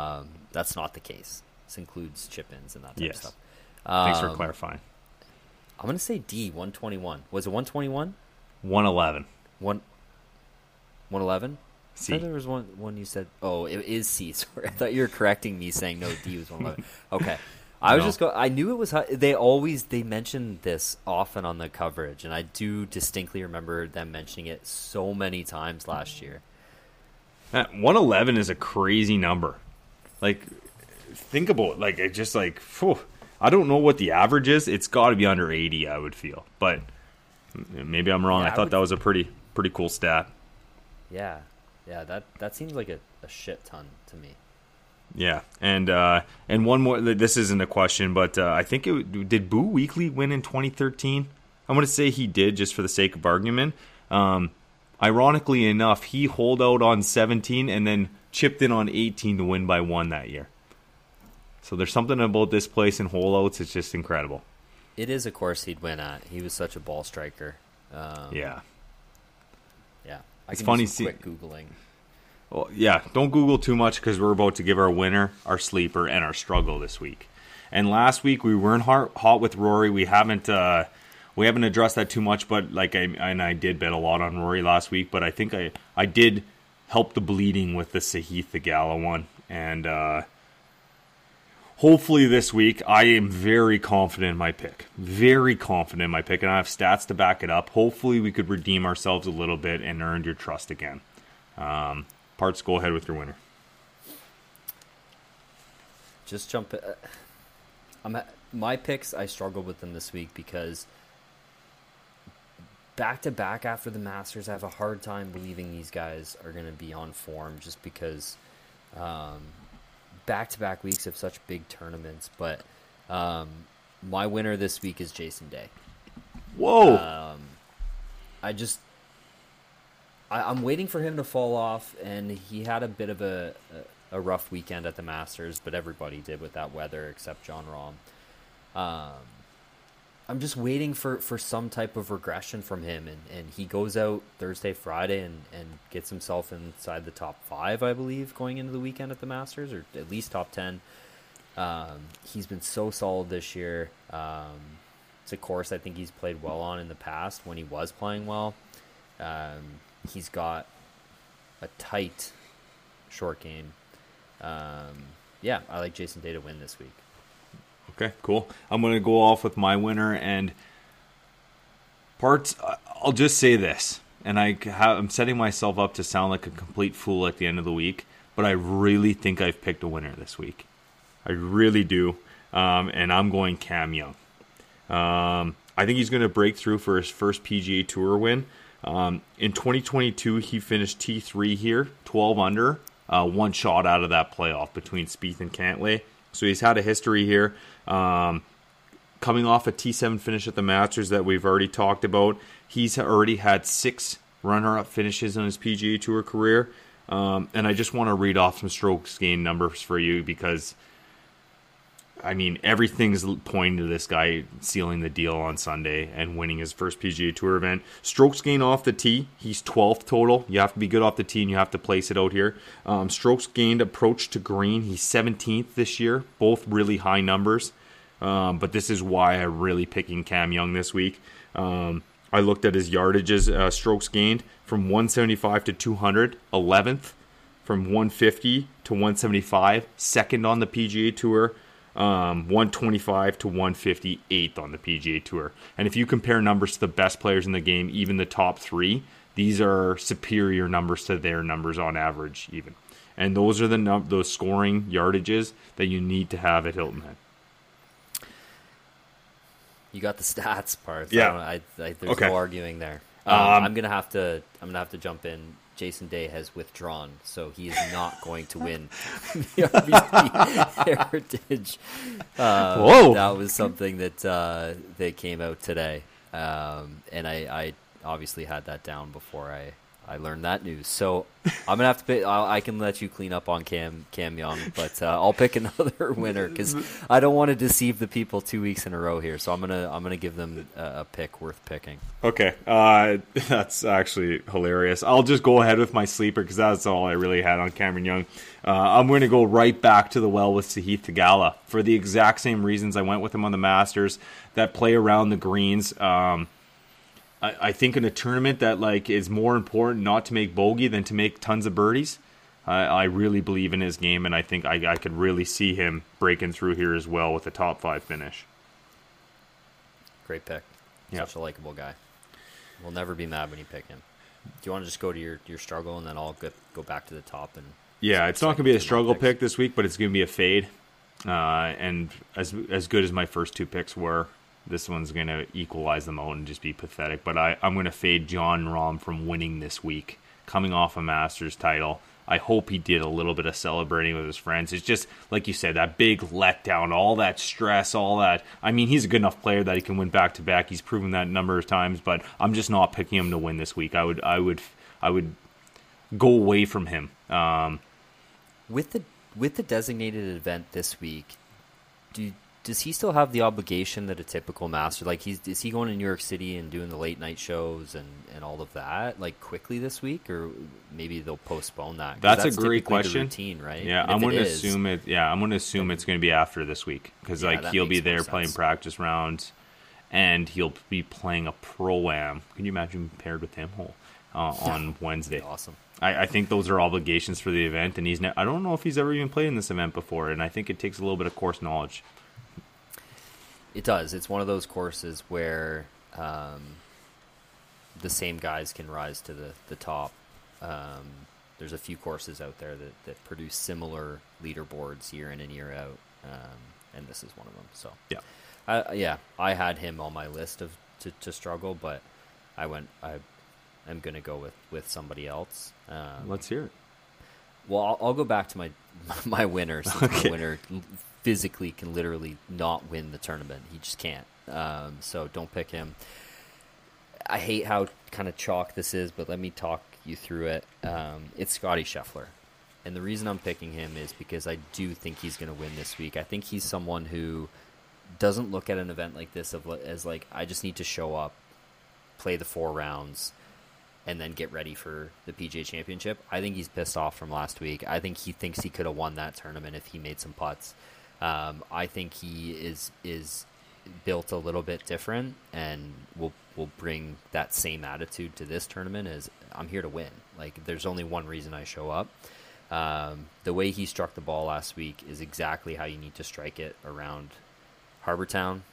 Speaker 8: that's not the case. This includes chip ins and that type of stuff.
Speaker 7: Thanks for clarifying.
Speaker 8: I'm going to say D, 121. Was it 121?
Speaker 7: 111.
Speaker 8: 111?
Speaker 7: C.
Speaker 8: I thought there was one you said. Oh, it is C. Sorry, I thought you were correcting me saying no, D was 111. Okay. I knew it was high. They mentioned this often on the coverage, and I do distinctly remember them mentioning it so many times last year.
Speaker 7: 111 is a crazy number. Like, think about it. Like, it's just like, phew, I don't know what the average is. It's got to be under 80, I would feel. But maybe I'm wrong. I thought that was a pretty cool stat.
Speaker 8: Yeah, that seems like a shit ton to me.
Speaker 7: Yeah, and one more. This isn't a question, but I think did Boo Weekly win in 2013? I'm going to say he did, just for the sake of argument. Ironically enough, he holed out on 17 and then chipped in on 18 to win by 1 that year. So there's something about this place in holeouts. It's just incredible.
Speaker 8: It is a course he'd win at. He was such a ball striker.
Speaker 7: Yeah.
Speaker 8: I
Speaker 7: It's
Speaker 8: can
Speaker 7: funny
Speaker 8: do some quick Googling.
Speaker 7: Well, yeah, don't Google too much because we're about to give our winner, our sleeper, and our struggle this week. And last week we weren't hot with Rory. We haven't addressed that too much, but I did bet a lot on Rory last week. But I think I did help the bleeding with the Sahith Theegala one, and hopefully this week I am very confident in my pick. Very confident in my pick, and I have stats to back it up. Hopefully we could redeem ourselves a little bit and earn your trust again. Parts, go ahead with your winner.
Speaker 8: Just jump. My picks, I struggled with them this week because back-to-back after the Masters, I have a hard time believing these guys are going to be on form just because back-to-back weeks of such big tournaments. But my winner this week is Jason Day.
Speaker 7: Whoa!
Speaker 8: I'm waiting for him to fall off, and he had a bit of a rough weekend at the Masters, but everybody did with that weather except Jon Rahm. I'm just waiting for some type of regression from him, and he goes out Thursday, Friday, and gets himself inside the top 5, I believe, going into the weekend at the Masters, or at least top 10. He's been so solid this year. It's a course I think he's played well on in the past when he was playing well. He's got a tight short game. I like Jason Day to win this week.
Speaker 7: Okay, cool. I'm going to go off with my winner, and Parts, I'll just say this, and I'm setting myself up to sound like a complete fool at the end of the week, but I really think I've picked a winner this week. I really do, and I'm going Cam Young. I think he's going to break through for his first PGA Tour win. In 2022, he finished T3 here, 12 under, one shot out of that playoff between Spieth and Cantlay. So he's had a history here. Coming off a T7 finish at the Masters that we've already talked about, he's already had 6 runner-up finishes in his PGA Tour career. And I just want to read off some strokes gained numbers for you because, I mean, everything's pointing to this guy sealing the deal on Sunday and winning his first PGA Tour event. Strokes gained off the tee, he's 12th total. You have to be good off the tee and you have to place it out here. Strokes gained approach to green, he's 17th this year. Both really high numbers. But this is why I'm really picking Cam Young this week. I looked at his yardages, strokes gained from 175 to 200, 11th. From 150 to 175, 2nd on the PGA Tour. 125 to 158th on the PGA Tour. And if you compare numbers to the best players in the game, even the top 3, these are superior numbers to their numbers on average even. And those are those scoring yardages that you need to have at Hilton Head.
Speaker 8: You got the stats part.
Speaker 7: Yeah.
Speaker 8: There's
Speaker 7: Okay.
Speaker 8: no arguing there. I'm gonna have to jump in. Jason Day has withdrawn, so he is not going to win the RBC Heritage.
Speaker 7: Whoa!
Speaker 8: That was something that came out today, and I obviously had that down before I learned that news. So I'm gonna have to pick. I can let you clean up on Cam Young, but I'll pick another winner because I don't want to deceive the people 2 weeks in a row here. So I'm gonna give them a pick worth picking.
Speaker 7: Okay, that's actually hilarious. I'll just go ahead with my sleeper because that's all I really had on Cameron Young. I'm going to go right back to the well with Sahith Theegala for the exact same reasons I went with him on the Masters. That play around the greens. I think in a tournament that is more important not to make bogey than to make tons of birdies. I really believe in his game, and I think I could really see him breaking through here as well with a top 5 finish.
Speaker 8: Great pick.
Speaker 7: Yep.
Speaker 8: Such a likable guy. We'll never be mad when you pick him. Do you want to just go to your struggle and then I'll go back to the top? And
Speaker 7: yeah, it's not going to be a struggle pick this week, but it's going to be a fade. And as good as my first 2 picks were, this one's going to equalize them out and just be pathetic. But I'm going to fade Jon Rahm from winning this week, coming off a Masters title. I hope he did a little bit of celebrating with his friends. It's just, like you said, that big letdown, all that stress, all that. I mean, he's a good enough player that he can win back-to-back. He's proven that a number of times, but I'm just not picking him to win this week. I would go away from him.
Speaker 8: With the designated event this week, does he still have the obligation that a typical Master, is he going to New York City and doing the late night shows and all of that quickly this week, or maybe they'll postpone that?
Speaker 7: That's a great question.
Speaker 8: The routine, right?
Speaker 7: Yeah, I'm going to assume it. Yeah, I'm going to assume it's going to be after this week because he'll be there playing practice rounds, and he'll be playing a pro-am. Can you imagine paired with him on Wednesday?
Speaker 8: Awesome.
Speaker 7: I think those are obligations for the event, and I don't know if he's ever even played in this event before, and I think it takes a little bit of course knowledge.
Speaker 8: It does. It's one of those courses where the same guys can rise to the top. There's a few courses out there that produce similar leaderboards year in and year out, and this is one of them. So yeah, I had him on my list to struggle, but I'm going to go with somebody else.
Speaker 7: Let's hear it.
Speaker 8: Well, I'll go back to my winner. Since
Speaker 7: Okay.
Speaker 8: My winner physically can literally not win the tournament. He just can't. So don't pick him. I hate how kind of chalk this is, but let me talk you through it. It's Scottie Scheffler. And the reason I'm picking him is because I do think he's going to win this week. I think he's someone who doesn't look at an event like this as I just need to show up, play the 4 rounds, and then get ready for the PGA Championship. I think he's pissed off from last week. I think he thinks he could have won that tournament if he made some putts. I think he is built a little bit different and will bring that same attitude to this tournament as I'm here to win. There's only one reason I show up. The way he struck the ball last week is exactly how you need to strike it around Harbour Town.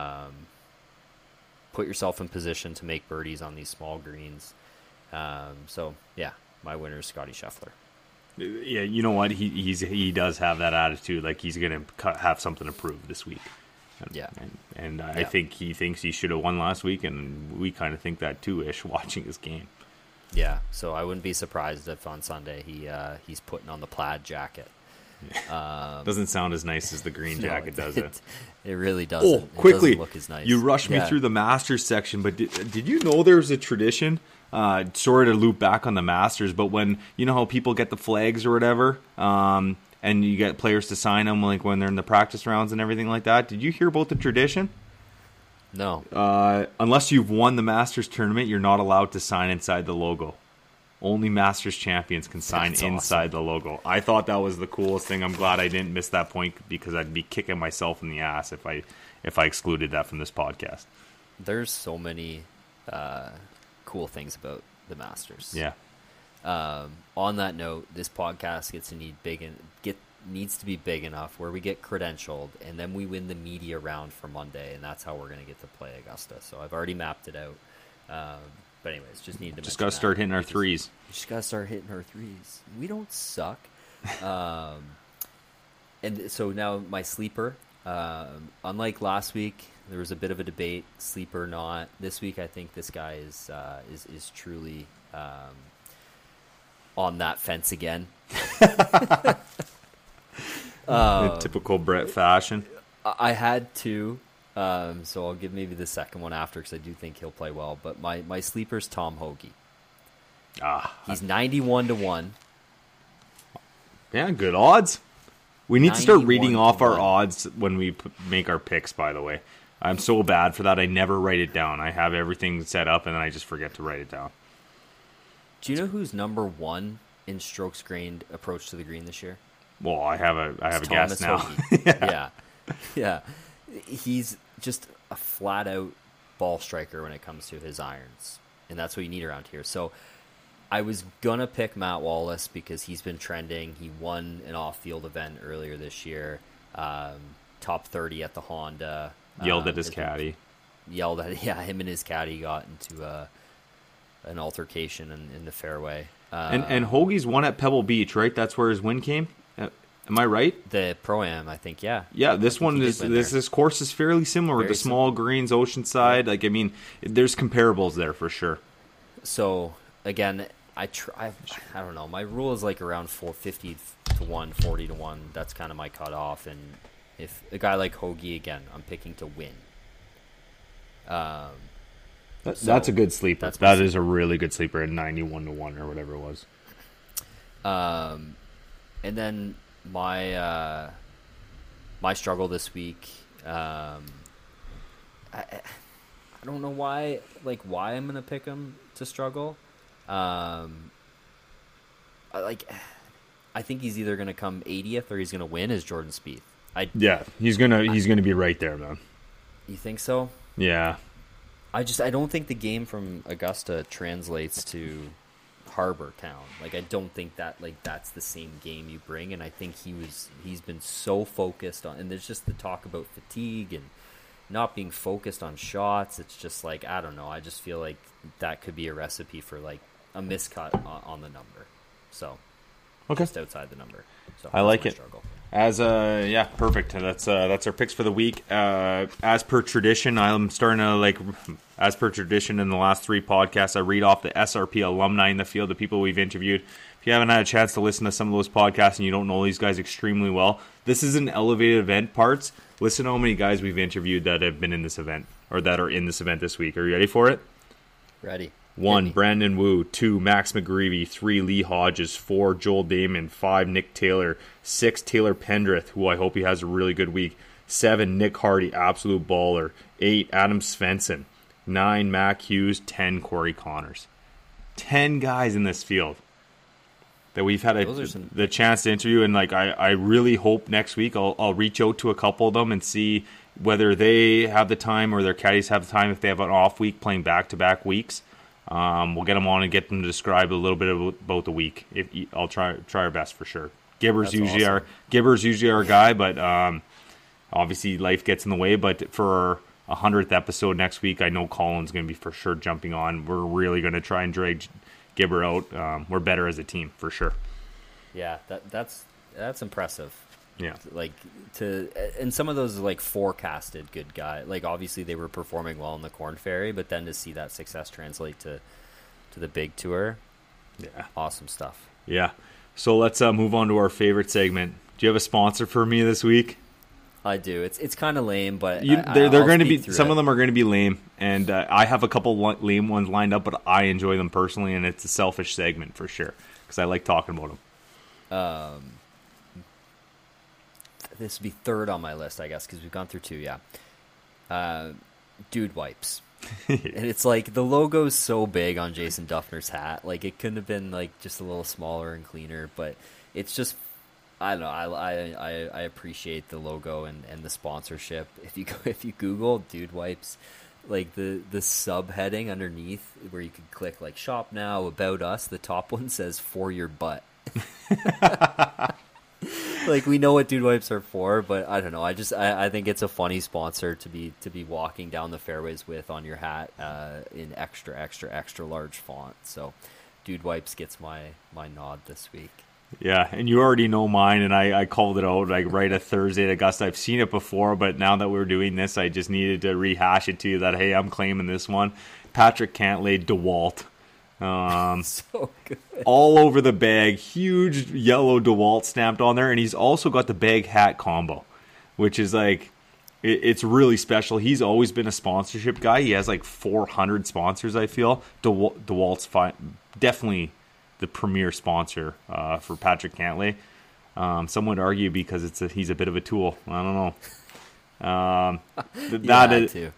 Speaker 8: Put yourself in position to make birdies on these small greens. So yeah, my winner is Scottie Scheffler.
Speaker 7: Yeah, you know what? He does have that attitude. He's going to have something to prove this week.
Speaker 8: Yeah,
Speaker 7: and I think he thinks he should have won last week, and we kind of think that too-ish watching his game.
Speaker 8: Yeah, so I wouldn't be surprised if on Sunday he's putting on the plaid jacket.
Speaker 7: Doesn't sound as nice as the green jacket, does it?
Speaker 8: It really doesn't.
Speaker 7: Oh, quickly,
Speaker 8: it doesn't look as nice.
Speaker 7: You rushed me through the Masters section, but did you know there's a tradition? Sorry to loop back on the Masters, but when you know how people get the flags or whatever, and you get players to sign them when they're in the practice rounds and everything like that. Did you hear about the tradition?
Speaker 8: No.
Speaker 7: Unless you've won the Masters tournament, you're not allowed to sign inside the logo. Only Masters champions can sign inside the logo. I thought that was the coolest thing. I'm glad I didn't miss that point because I'd be kicking myself in the ass if I excluded that from this podcast.
Speaker 8: There's so many cool things about the Masters.
Speaker 7: Yeah.
Speaker 8: On that note, this podcast needs to be big enough where we get credentialed, and then we win the media round for Monday, and that's how we're going to get to play Augusta. So I've already mapped it out. But anyways, just need to
Speaker 7: got to start hitting our threes.
Speaker 8: Just got to start hitting our threes. We don't suck. And so now my sleeper. Unlike last week, there was a bit of a debate, sleeper or not. This week, I think this guy is truly on that fence again.
Speaker 7: In typical Brett fashion.
Speaker 8: I had two, so I'll give maybe the second one after because I do think he'll play well. But my sleeper's Tom Hoge. He's 91-1.
Speaker 7: Yeah, good odds. We need to start reading
Speaker 8: 91
Speaker 7: off
Speaker 8: to
Speaker 7: our
Speaker 8: 1.
Speaker 7: odds when we make our picks, by the way. I'm so bad for that. I never write it down. I have everything set up, and then I just forget to write it down.
Speaker 8: Do you know who's number 1 in strokes gained approach to the green this year?
Speaker 7: Well, I have a guess now.
Speaker 8: Yeah. He's just a flat-out ball striker when it comes to his irons, and that's what you need around here. So I was going to pick Matt Wallace because he's been trending. He won an off-field event earlier this year, top 30 at the Honda.
Speaker 7: Yelled at his caddy.
Speaker 8: Him and his caddy got into an altercation in the fairway.
Speaker 7: And Hoagie's won at Pebble Beach, right? That's where his win came? Am I right?
Speaker 8: The Pro-Am, I think, yeah.
Speaker 7: Yeah, this course is fairly similar with the small greens, Oceanside. Like, I mean, there's comparables there for sure.
Speaker 8: So, again, I don't know. My rule is like around 450 to 1, 40 to 1. That's kind of my cutoff. And if a guy like Hoagie, again, I'm picking to win.
Speaker 7: That's a good sleeper. That is a really good sleeper at 91-1 or whatever it was.
Speaker 8: And then my struggle this week. I don't know why I'm gonna pick him to struggle. I think he's either gonna come 80th or he's gonna win. Is Jordan Spieth?
Speaker 7: He's gonna be right there, man.
Speaker 8: You think so?
Speaker 7: Yeah.
Speaker 8: I don't think the game from Augusta translates to Harbor Town. Like, I don't think that that's the same game you bring, and I think he's been so focused on, and there's just the talk about fatigue and not being focused on shots. It's just like, I don't know. I just feel like that could be a recipe for like a miscut on the number. So,
Speaker 7: okay,
Speaker 8: just outside the number. So
Speaker 7: I like it.
Speaker 8: Struggle.
Speaker 7: Perfect. That's our picks for the week. As per tradition, I'm starting to as per tradition in the last 3 podcasts, I read off the SRP alumni in the field, the people we've interviewed. If you haven't had a chance to listen to some of those podcasts and you don't know these guys extremely well, this is an elevated event parts. Listen to how many guys we've interviewed that have been in this event or that are in this event this week. Are you ready for it?
Speaker 8: Ready.
Speaker 7: 1, Brandon Wu. 2, Max McGreevy. 3, Lee Hodges. 4, Joel Damon. 5, Nick Taylor. 6, Taylor Pendrith, who I hope he has a really good week. 7, Nick Hardy, absolute baller. 8, Adam Svensson. 9, Mac Hughes. 10, Corey Connors. 10 guys in this field that we've had the chance to interview, and I really hope next week I'll reach out to a couple of them and see whether they have the time or their caddies have the time if they have an off week playing back-to-back weeks. We'll get them on and get them to describe a little bit about the week. I'll try our best for sure. Gibber's usually our guy, but obviously life gets in the way. But for our 100th episode next week, I know Colin's going to be for sure jumping on. We're really going to try and drag Gibber out. We're better as a team for sure.
Speaker 8: Yeah, that's impressive.
Speaker 7: Yeah,
Speaker 8: and some of those are forecasted good guys. Obviously they were performing well in the Corn Ferry, but then to see that success translate to the big tour,
Speaker 7: yeah,
Speaker 8: awesome stuff.
Speaker 7: Yeah, so let's move on to our favorite segment. Do you have a sponsor for me this week?
Speaker 8: I do. It's kind of lame, but
Speaker 7: they're going to be. Some of them are going to be lame, and I have a couple lame ones lined up, but I enjoy them personally, and it's a selfish segment for sure because I like talking about them.
Speaker 8: This would be third on my list, I guess, because we've gone through 2, yeah. Dude Wipes. And it's the logo's so big on Jason Duffner's hat. It couldn't have been, just a little smaller and cleaner, but it's just, I don't know, I appreciate the logo and the sponsorship. If you Google Dude Wipes, the subheading underneath where you could click, Shop Now, About Us, the top one says, For Your Butt. We know what Dude Wipes are for, but I don't know. I think it's a funny sponsor to be walking down the fairways with on your hat in extra large font. So Dude Wipes gets my nod this week.
Speaker 7: Yeah, and you already know mine, and I called it out right at Thursday at Augusta. I've seen it before, but now that we're doing this, I just needed to rehash it to you that, hey, I'm claiming this one. Patrick Cantlay DeWalt.
Speaker 8: So good.
Speaker 7: All over the bag, huge yellow DeWalt stamped on there, and he's also got the bag hat combo, which is it's really special. He's always been a sponsorship guy. He has 400 sponsors, I feel. DeWalt's definitely the premier sponsor for Patrick Cantlay. Some would argue because he's a bit of a tool. I don't know. That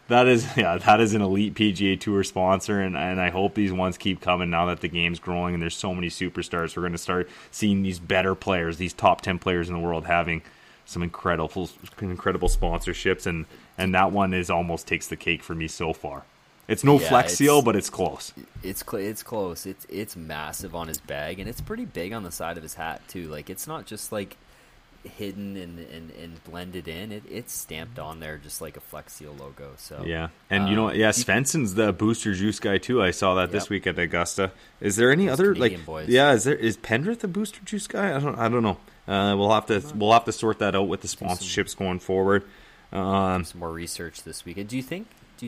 Speaker 7: is an elite PGA Tour sponsor, and I hope these ones keep coming now that the game's growing and there's so many superstars. We're going to start seeing these better players, these top 10 players in the world, having some incredible sponsorships, and that one almost takes the cake for me so far. It's no Flex Seal, but it's close.
Speaker 8: It's close. It's massive on his bag, and it's pretty big on the side of his hat too. Like, it's not just like hidden and blended in. It's stamped on there just like a Flex Seal logo. So
Speaker 7: yeah, and Svensson's the Booster Juice guy too. I saw that this week at Augusta. Is there any other Canadian boys. Is Pendrith a Booster Juice guy? I don't know. We'll have to sort that out with the sponsorships going forward.
Speaker 8: Some more research this weekend. Do you think?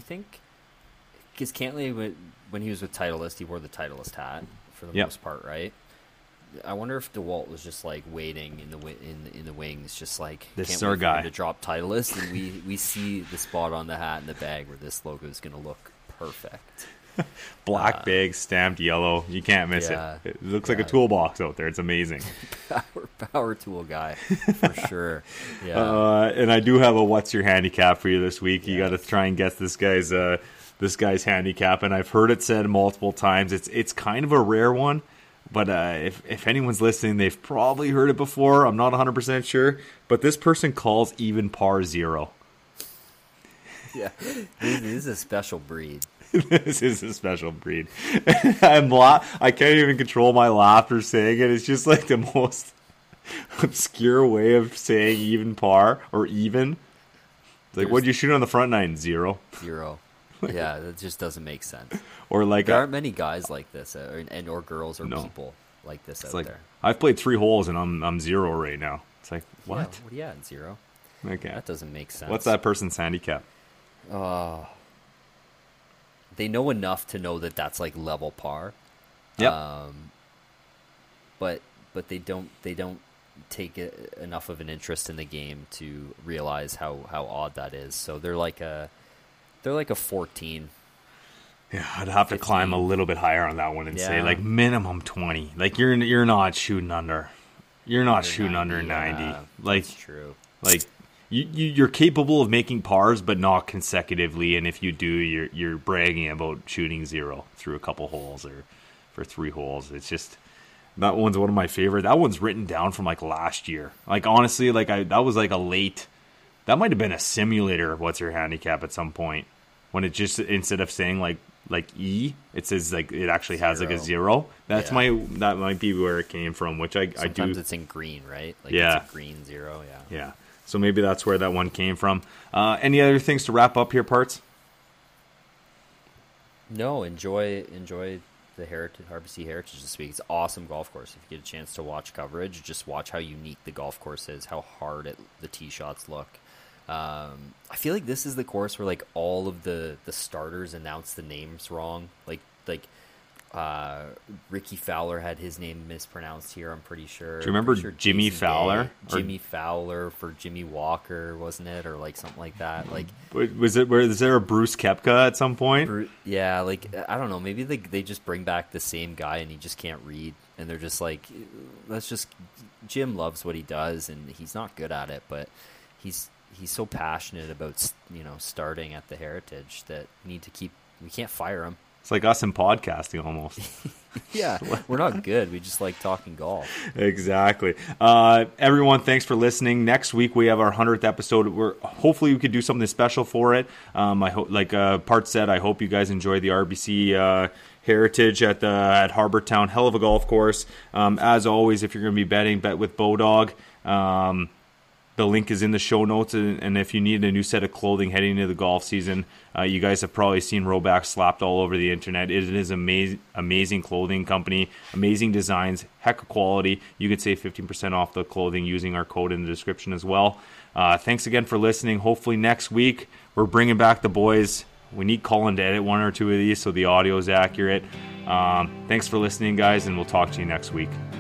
Speaker 8: Because Cantlay, when he was with Titleist, he wore the Titleist hat for the most part, right? I wonder if DeWalt was just like waiting in the wings, just like
Speaker 7: this
Speaker 8: can't
Speaker 7: is our
Speaker 8: wait for
Speaker 7: guy
Speaker 8: him to drop Titleist, and we see the spot on the hat and the bag where this logo is going to look perfect.
Speaker 7: Black bag stamped yellow, you can't miss it. It looks like a toolbox out there. It's amazing.
Speaker 8: Power tool guy for sure.
Speaker 7: Yeah. And I do have a what's your handicap for you this week. You got to try and guess this guy's handicap, and I've heard it said multiple times. It's kind of a rare one. But if anyone's listening, they've probably heard it before. I'm not 100% sure. But this person calls even par 0.
Speaker 8: Yeah, this is a special breed.
Speaker 7: This is a special breed. I can't even control my laughter saying it. It's just like the most obscure way of saying even par or even. It's like, what'd you shoot on the front nine? 0.
Speaker 8: 0. Yeah, that just doesn't make sense.
Speaker 7: Or like
Speaker 8: there aren't many guys like this, or girls or people like this out there.
Speaker 7: I've played 3 holes and I'm 0 right now. It's like, what?
Speaker 8: Yeah, what are you at, 0?
Speaker 7: Okay,
Speaker 8: that doesn't make sense.
Speaker 7: What's that person's handicap?
Speaker 8: They know enough to know that that's like level par.
Speaker 7: Yep.
Speaker 8: But they don't take enough of an interest in the game to realize how odd that is. So they're like a 14.
Speaker 7: Yeah, I'd have 15. To climb a little bit higher on that one and say like minimum 20. Like you're not shooting under. You're not shooting 90, under 90. Like
Speaker 8: that's true.
Speaker 7: Like you're capable of making pars, but not consecutively. And if you do, you're bragging about shooting 0 through a couple holes or for 3 holes. It's just that one's one of my favorite. That one's written down from like last year. Like honestly, that was like a late. That might have been a simulator of what's your handicap at some point. When it just, instead of saying like E, it says like it actually has 0. Like a 0. That might be where it came from, which I do.
Speaker 8: Sometimes it's in green, right? Like it's a green 0,
Speaker 7: Yeah. So maybe that's where that one came from. Any other things to wrap up here, Parts?
Speaker 8: No, enjoy the RBC Heritage this week. It's an awesome golf course. If you get a chance to watch coverage, just watch how unique the golf course is, how hard the tee shots look. I feel like this is the course where like all of the starters announce the names wrong. Like Ricky Fowler had his name mispronounced here, I'm pretty sure.
Speaker 7: Do you remember Jimmy Fowler?
Speaker 8: Jimmy Fowler for Jimmy Walker, wasn't it? Or like something like that. Like
Speaker 7: was there a Bruce Koepka at some point?
Speaker 8: Yeah, like I don't know, maybe they just bring back the same guy and he just can't read, and they're just like, Jim loves what he does and he's not good at it, but he's so passionate about starting at the Heritage that we can't fire him.
Speaker 7: It's like us in podcasting almost.
Speaker 8: Yeah, we're not good. We just like talking golf.
Speaker 7: Exactly. Everyone, thanks for listening. Next week we have our 100th episode. Hopefully we could do something special for it. I hope, like Part said, I hope you guys enjoy the RBC Heritage at Harbour Town. Hell of a golf course. As always, if you're going to be betting, bet with Bodog. The link is in the show notes, and if you need a new set of clothing heading into the golf season, you guys have probably seen Roback slapped all over the internet. It is amazing clothing company, amazing designs, heck of quality. You could save 15% off the clothing using our code in the description as well. Thanks again for listening. Hopefully next week we're bringing back the boys. We need Colin to edit 1 or 2 of these so the audio is accurate. Thanks for listening, guys, and we'll talk to you next week.